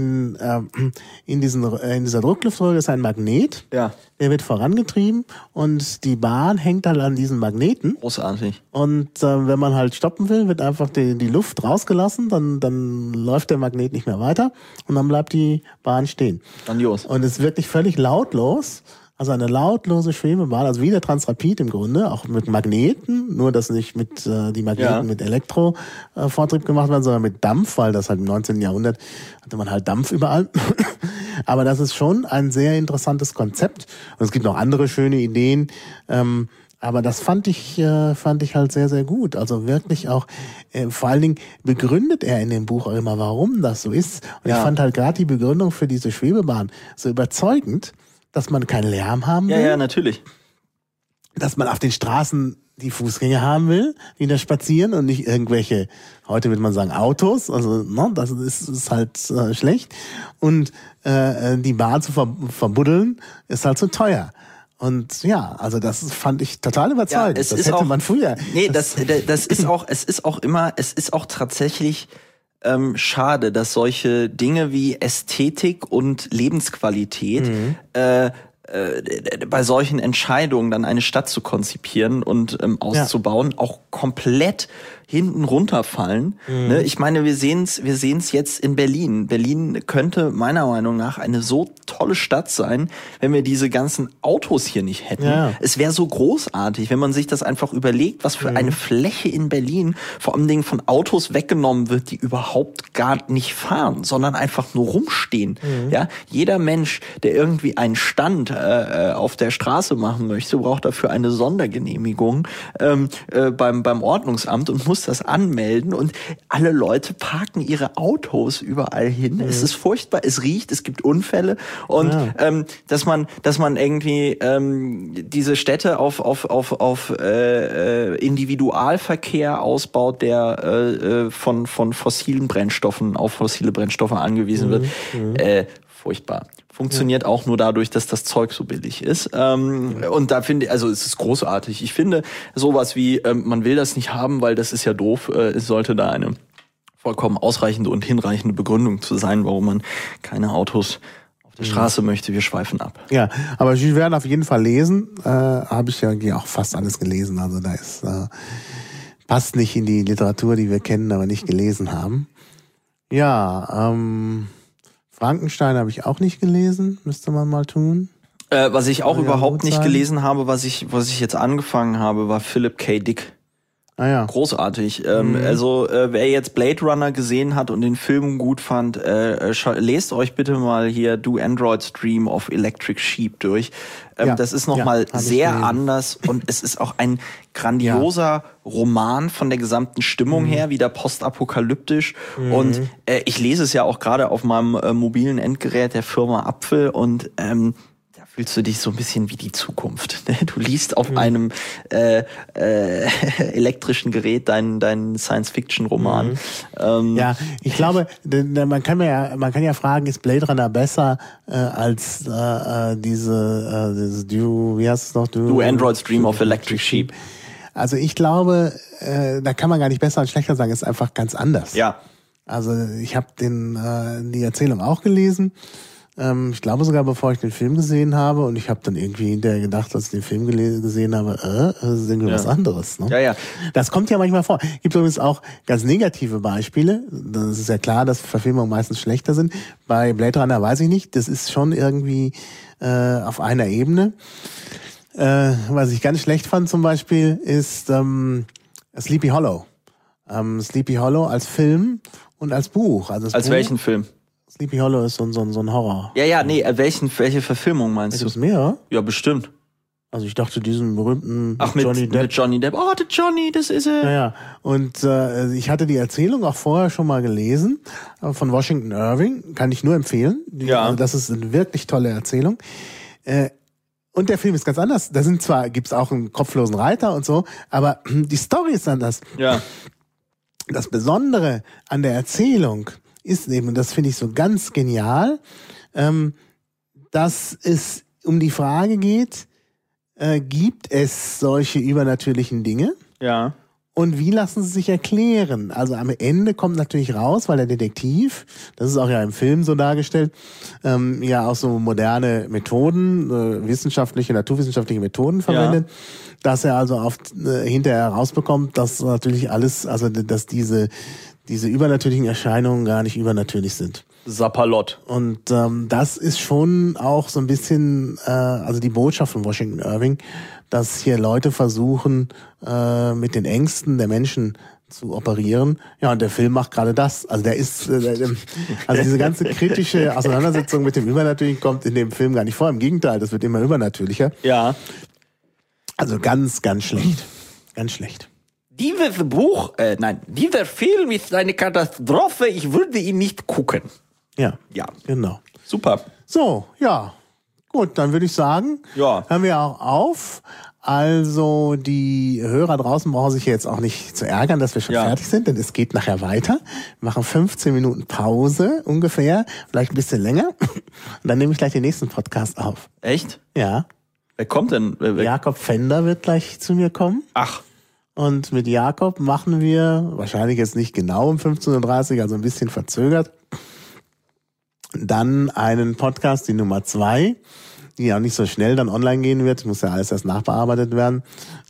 dieser Druckluftröhre ist ein Magnet, der wird vorangetrieben und die Bahn hängt halt an diesen Magneten. Großartig. Und wenn man halt stoppen will, wird einfach die Luft rausgelassen, dann läuft der Magnet nicht mehr weiter und dann bleibt die Bahn stehen. Grandios. Und es ist wirklich völlig lautlos. Also eine lautlose Schwebebahn, also wie der Transrapid im Grunde, auch mit Magneten, nur dass nicht mit die Magneten mit Elektrovortrieb gemacht werden, sondern mit Dampf, weil das halt im 19. Jahrhundert hatte man halt Dampf überall. Aber das ist schon ein sehr interessantes Konzept. Und es gibt noch andere schöne Ideen. Aber das fand ich halt sehr, sehr gut. Also wirklich auch, vor allen Dingen begründet er in dem Buch auch immer, warum das so ist. Und ich fand halt gerade die Begründung für diese Schwebebahn so überzeugend, dass man keinen Lärm haben will. Ja, natürlich. Dass man auf den Straßen die Fußgänger haben will, die da spazieren und nicht irgendwelche, heute würde man sagen, Autos. Also das ist halt schlecht. Und die Bahn zu verbuddeln ist halt so teuer. Und ja, also das fand ich total überzeugend. Ja, das hätte man früher. Nee, das ist auch, es ist auch tatsächlich schade, dass solche Dinge wie Ästhetik und Lebensqualität bei solchen Entscheidungen, dann eine Stadt zu konzipieren und auszubauen, auch komplett hinten runterfallen. Ne? Ich meine, wir sehen's jetzt in Berlin. Berlin könnte meiner Meinung nach eine so tolle Stadt sein, wenn wir diese ganzen Autos hier nicht hätten. Ja. Es wäre so großartig, wenn man sich das einfach überlegt, was für eine Fläche in Berlin vor allen Dingen von Autos weggenommen wird, die überhaupt gar nicht fahren, sondern einfach nur rumstehen. Ja, jeder Mensch, der irgendwie einen Stand auf der Straße machen möchte, braucht dafür eine Sondergenehmigung beim Ordnungsamt und muss das anmelden und alle Leute parken ihre Autos überall hin. Es ist furchtbar, es riecht, es gibt Unfälle und dass man irgendwie diese Städte auf Individualverkehr ausbaut, der von fossilen Brennstoffen auf fossile Brennstoffe angewiesen wird. Furchtbar. Funktioniert auch nur dadurch, dass das Zeug so billig ist. Und da finde ich, also es ist großartig. Ich finde sowas wie, man will das nicht haben, weil das ist ja doof. Es sollte da eine vollkommen ausreichende und hinreichende Begründung zu sein, warum man keine Autos auf der Straße möchte. Wir schweifen ab. Ja, aber Jules Verne auf jeden Fall lesen. Habe ich ja auch fast alles gelesen. Also da ist passt nicht in die Literatur, die wir kennen, aber nicht gelesen haben. Ja, Frankenstein habe ich auch nicht gelesen, müsste man mal tun. Was ich auch überhaupt nicht gelesen habe, was ich jetzt angefangen habe, war Philip K. Dick. Ah ja. Großartig. Also wer jetzt Blade Runner gesehen hat und den Film gut fand, lest euch bitte mal hier Do Androids Dream of Electric Sheep durch. Das ist nochmal sehr anders und es ist auch ein grandioser Roman von der gesamten Stimmung her, wieder postapokalyptisch. Und ich lese es ja auch gerade auf meinem mobilen Endgerät der Firma Apfel und fühlst du dich so ein bisschen wie die Zukunft. Du liest auf einem elektrischen Gerät deinen Science-Fiction-Roman. Ja, ich glaube, man kann ja fragen, ist Blade Runner besser als dieses wie heißt es noch? Do Androids Dream of Electric Sheep. Also ich glaube, da kann man gar nicht besser und schlechter sagen, ist einfach ganz anders. Ja. Also ich habe die Erzählung auch gelesen. Ich glaube sogar, bevor ich den Film gesehen habe, und ich habe dann irgendwie hinterher gedacht, als ich den Film gesehen habe, das ist irgendwie was anderes. Ne? Ja. Das kommt ja manchmal vor. Gibt übrigens auch ganz negative Beispiele. Das ist ja klar, dass Verfilmungen meistens schlechter sind. Bei Blade Runner weiß ich nicht. Das ist schon irgendwie auf einer Ebene. Was ich ganz schlecht fand zum Beispiel ist Sleepy Hollow. Sleepy Hollow als Film und als Buch. Also als Buch, welchen Film? Sleepy Hollow ist so ein Horror. Ja, nee, welche Verfilmung meinst du? Ist mehr? Ja, bestimmt. Also ich dachte, diesen berühmten Johnny Depp. Mit Johnny Depp. Oh, der Johnny, das ist er. Ja. Und ich hatte die Erzählung auch vorher schon mal gelesen von Washington Irving. Kann ich nur empfehlen. Also das ist eine wirklich tolle Erzählung. Und der Film ist ganz anders. Gibt's auch einen kopflosen Reiter und so, aber die Story ist anders. Ja. Das Besondere an der Erzählung ist eben, und das finde ich so ganz genial, dass es um die Frage geht, gibt es solche übernatürlichen Dinge? Ja. Und wie lassen sie sich erklären? Also am Ende kommt natürlich raus, weil der Detektiv, das ist auch ja im Film so dargestellt, ja auch so moderne Methoden, naturwissenschaftliche Methoden verwendet, dass er also hinterher herausbekommt, dass natürlich alles, also dass diese übernatürlichen Erscheinungen gar nicht übernatürlich sind. Sapperlot. Und das ist schon auch so ein bisschen, also die Botschaft von Washington Irving, dass hier Leute versuchen, mit den Ängsten der Menschen zu operieren. Ja, und der Film macht gerade das. Also also diese ganze kritische Auseinandersetzung mit dem Übernatürlichen kommt in dem Film gar nicht vor. Im Gegenteil, das wird immer übernatürlicher. Ja. Also ganz, ganz schlecht. Ganz schlecht. Dieser Film ist eine Katastrophe. Ich würde ihn nicht gucken. Ja, genau. Super. So, ja. Gut, dann würde ich sagen, hören wir auch auf. Also die Hörer draußen brauchen sich jetzt auch nicht zu ärgern, dass wir schon fertig sind, denn es geht nachher weiter. Wir machen 15 Minuten Pause ungefähr, vielleicht ein bisschen länger. Und dann nehme ich gleich den nächsten Podcast auf. Echt? Ja. Wer kommt denn? Jakob Fender wird gleich zu mir kommen. Ach. Und mit Jakob machen wir, wahrscheinlich jetzt nicht genau um 15.30 Uhr, also ein bisschen verzögert, dann einen Podcast, die Nummer 2, die auch nicht so schnell dann online gehen wird, muss ja alles erst nachbearbeitet werden,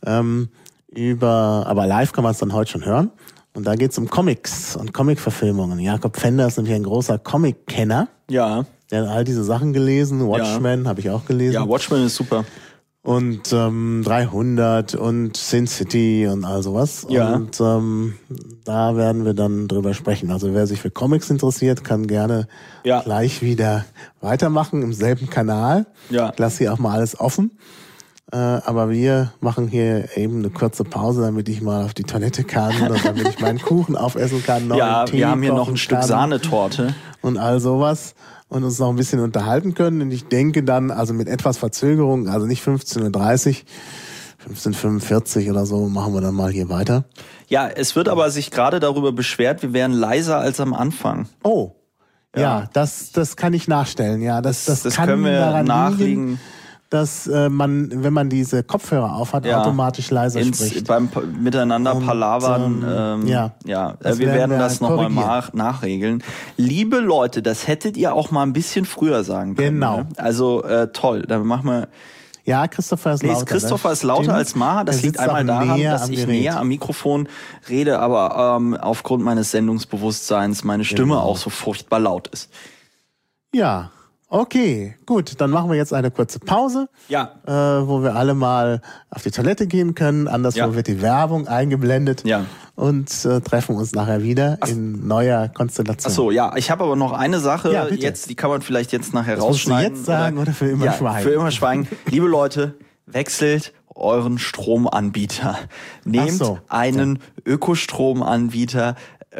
aber live kann man es dann heute schon hören. Und da geht es um Comics und Comic-Verfilmungen. Jakob Fender ist nämlich ein großer Comic-Kenner. Ja. Der hat all diese Sachen gelesen, Watchmen habe ich auch gelesen. Ja, Watchmen ist super. Und 300 und Sin City und all sowas. Ja. Und da werden wir dann drüber sprechen. Also wer sich für Comics interessiert, kann gerne gleich wieder weitermachen im selben Kanal. Ja. Ich lasse hier auch mal alles offen. Aber wir machen hier eben eine kurze Pause, damit ich mal auf die Toilette kann und damit ich meinen Kuchen aufessen kann. Ja, wir haben hier noch ein Stück Sahnetorte. Und all sowas. Und uns noch ein bisschen unterhalten können. Und ich denke dann, also mit etwas Verzögerung, also nicht 15.30 Uhr, 15.45 oder so, machen wir dann mal hier weiter. Ja, es wird aber sich gerade darüber beschwert, wir wären leiser als am Anfang. Oh, ja, das kann ich nachstellen. Ja, das kann können wir daran nachliegen. Liegen, dass man, wenn man diese Kopfhörer aufhat, automatisch leiser spricht. Beim Miteinander palavern, wir werden das nochmal nachregeln. Liebe Leute, das hättet ihr auch mal ein bisschen früher sagen können. Genau. Ne? Also toll, dann machen wir... Ja, Christopher ist lauter. Christopher ist lauter als Maha. Das liegt einmal daran, dass ich näher am Mikrofon rede, aber aufgrund meines Sendungsbewusstseins meine Stimme auch so furchtbar laut ist. Ja. Okay, gut, dann machen wir jetzt eine kurze Pause, wo wir alle mal auf die Toilette gehen können. Anderswo wird die Werbung eingeblendet und treffen uns nachher wieder in neuer Konstellation. Ach so, ja, ich habe aber noch eine Sache jetzt, die kann man vielleicht jetzt nachher rausschneiden. Musst du jetzt sagen oder für immer schweigen? Für immer schweigen. Liebe Leute, wechselt euren Stromanbieter. Nehmt einen Ökostromanbieter.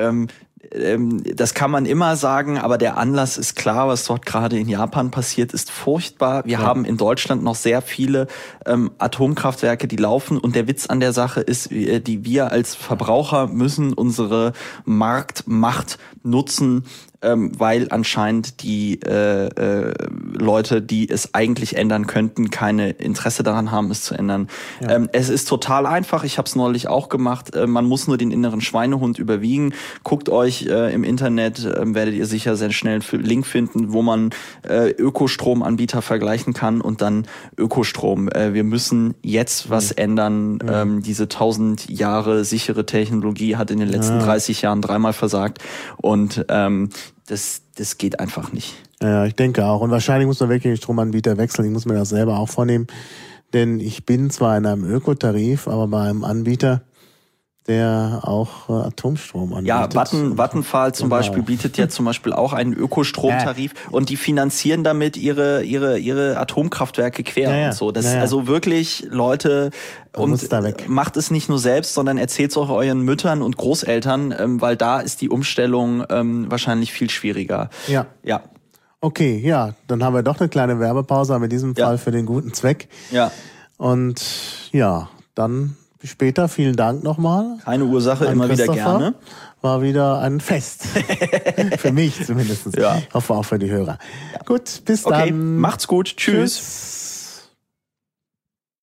Das kann man immer sagen, aber der Anlass ist klar, was dort gerade in Japan passiert, ist furchtbar. Wir haben in Deutschland noch sehr viele Atomkraftwerke, die laufen, und der Witz an der Sache ist, wir als Verbraucher müssen unsere Marktmacht nutzen, weil anscheinend die Leute, die es eigentlich ändern könnten, keine Interesse daran haben, es zu ändern. Ja. Es ist total einfach, ich habe es neulich auch gemacht, man muss nur den inneren Schweinehund überwiegen. Guckt euch im Internet, werdet ihr sicher sehr schnell einen Link finden, wo man Ökostromanbieter vergleichen kann und dann Ökostrom. Wir müssen jetzt was ändern. Diese 1000 Jahre sichere Technologie hat in den letzten 30 Jahren 3-mal versagt und das geht einfach nicht. Ja, ich denke auch. Und wahrscheinlich muss man wirklich den Stromanbieter wechseln. Ich muss mir das selber auch vornehmen. Denn ich bin zwar in einem Ökotarif, aber bei einem Anbieter, der auch Atomstrom anbietet. Ja, Vattenfall zum Beispiel bietet ja zum Beispiel auch einen Ökostromtarif und die finanzieren damit ihre Atomkraftwerke quer und so. Das ist also wirklich, Leute, und macht es nicht nur selbst, sondern erzählt es auch euren Müttern und Großeltern, weil da ist die Umstellung wahrscheinlich viel schwieriger. Ja. Okay, ja, dann haben wir doch eine kleine Werbepause, aber in diesem Fall für den guten Zweck. Ja. Und ja, dann bis später. Vielen Dank nochmal. Keine Ursache, immer wieder gerne. War wieder ein Fest. Für mich zumindest. Ja. Ich hoffe auch für die Hörer. Gut, bis dann. Okay, macht's gut. Tschüss.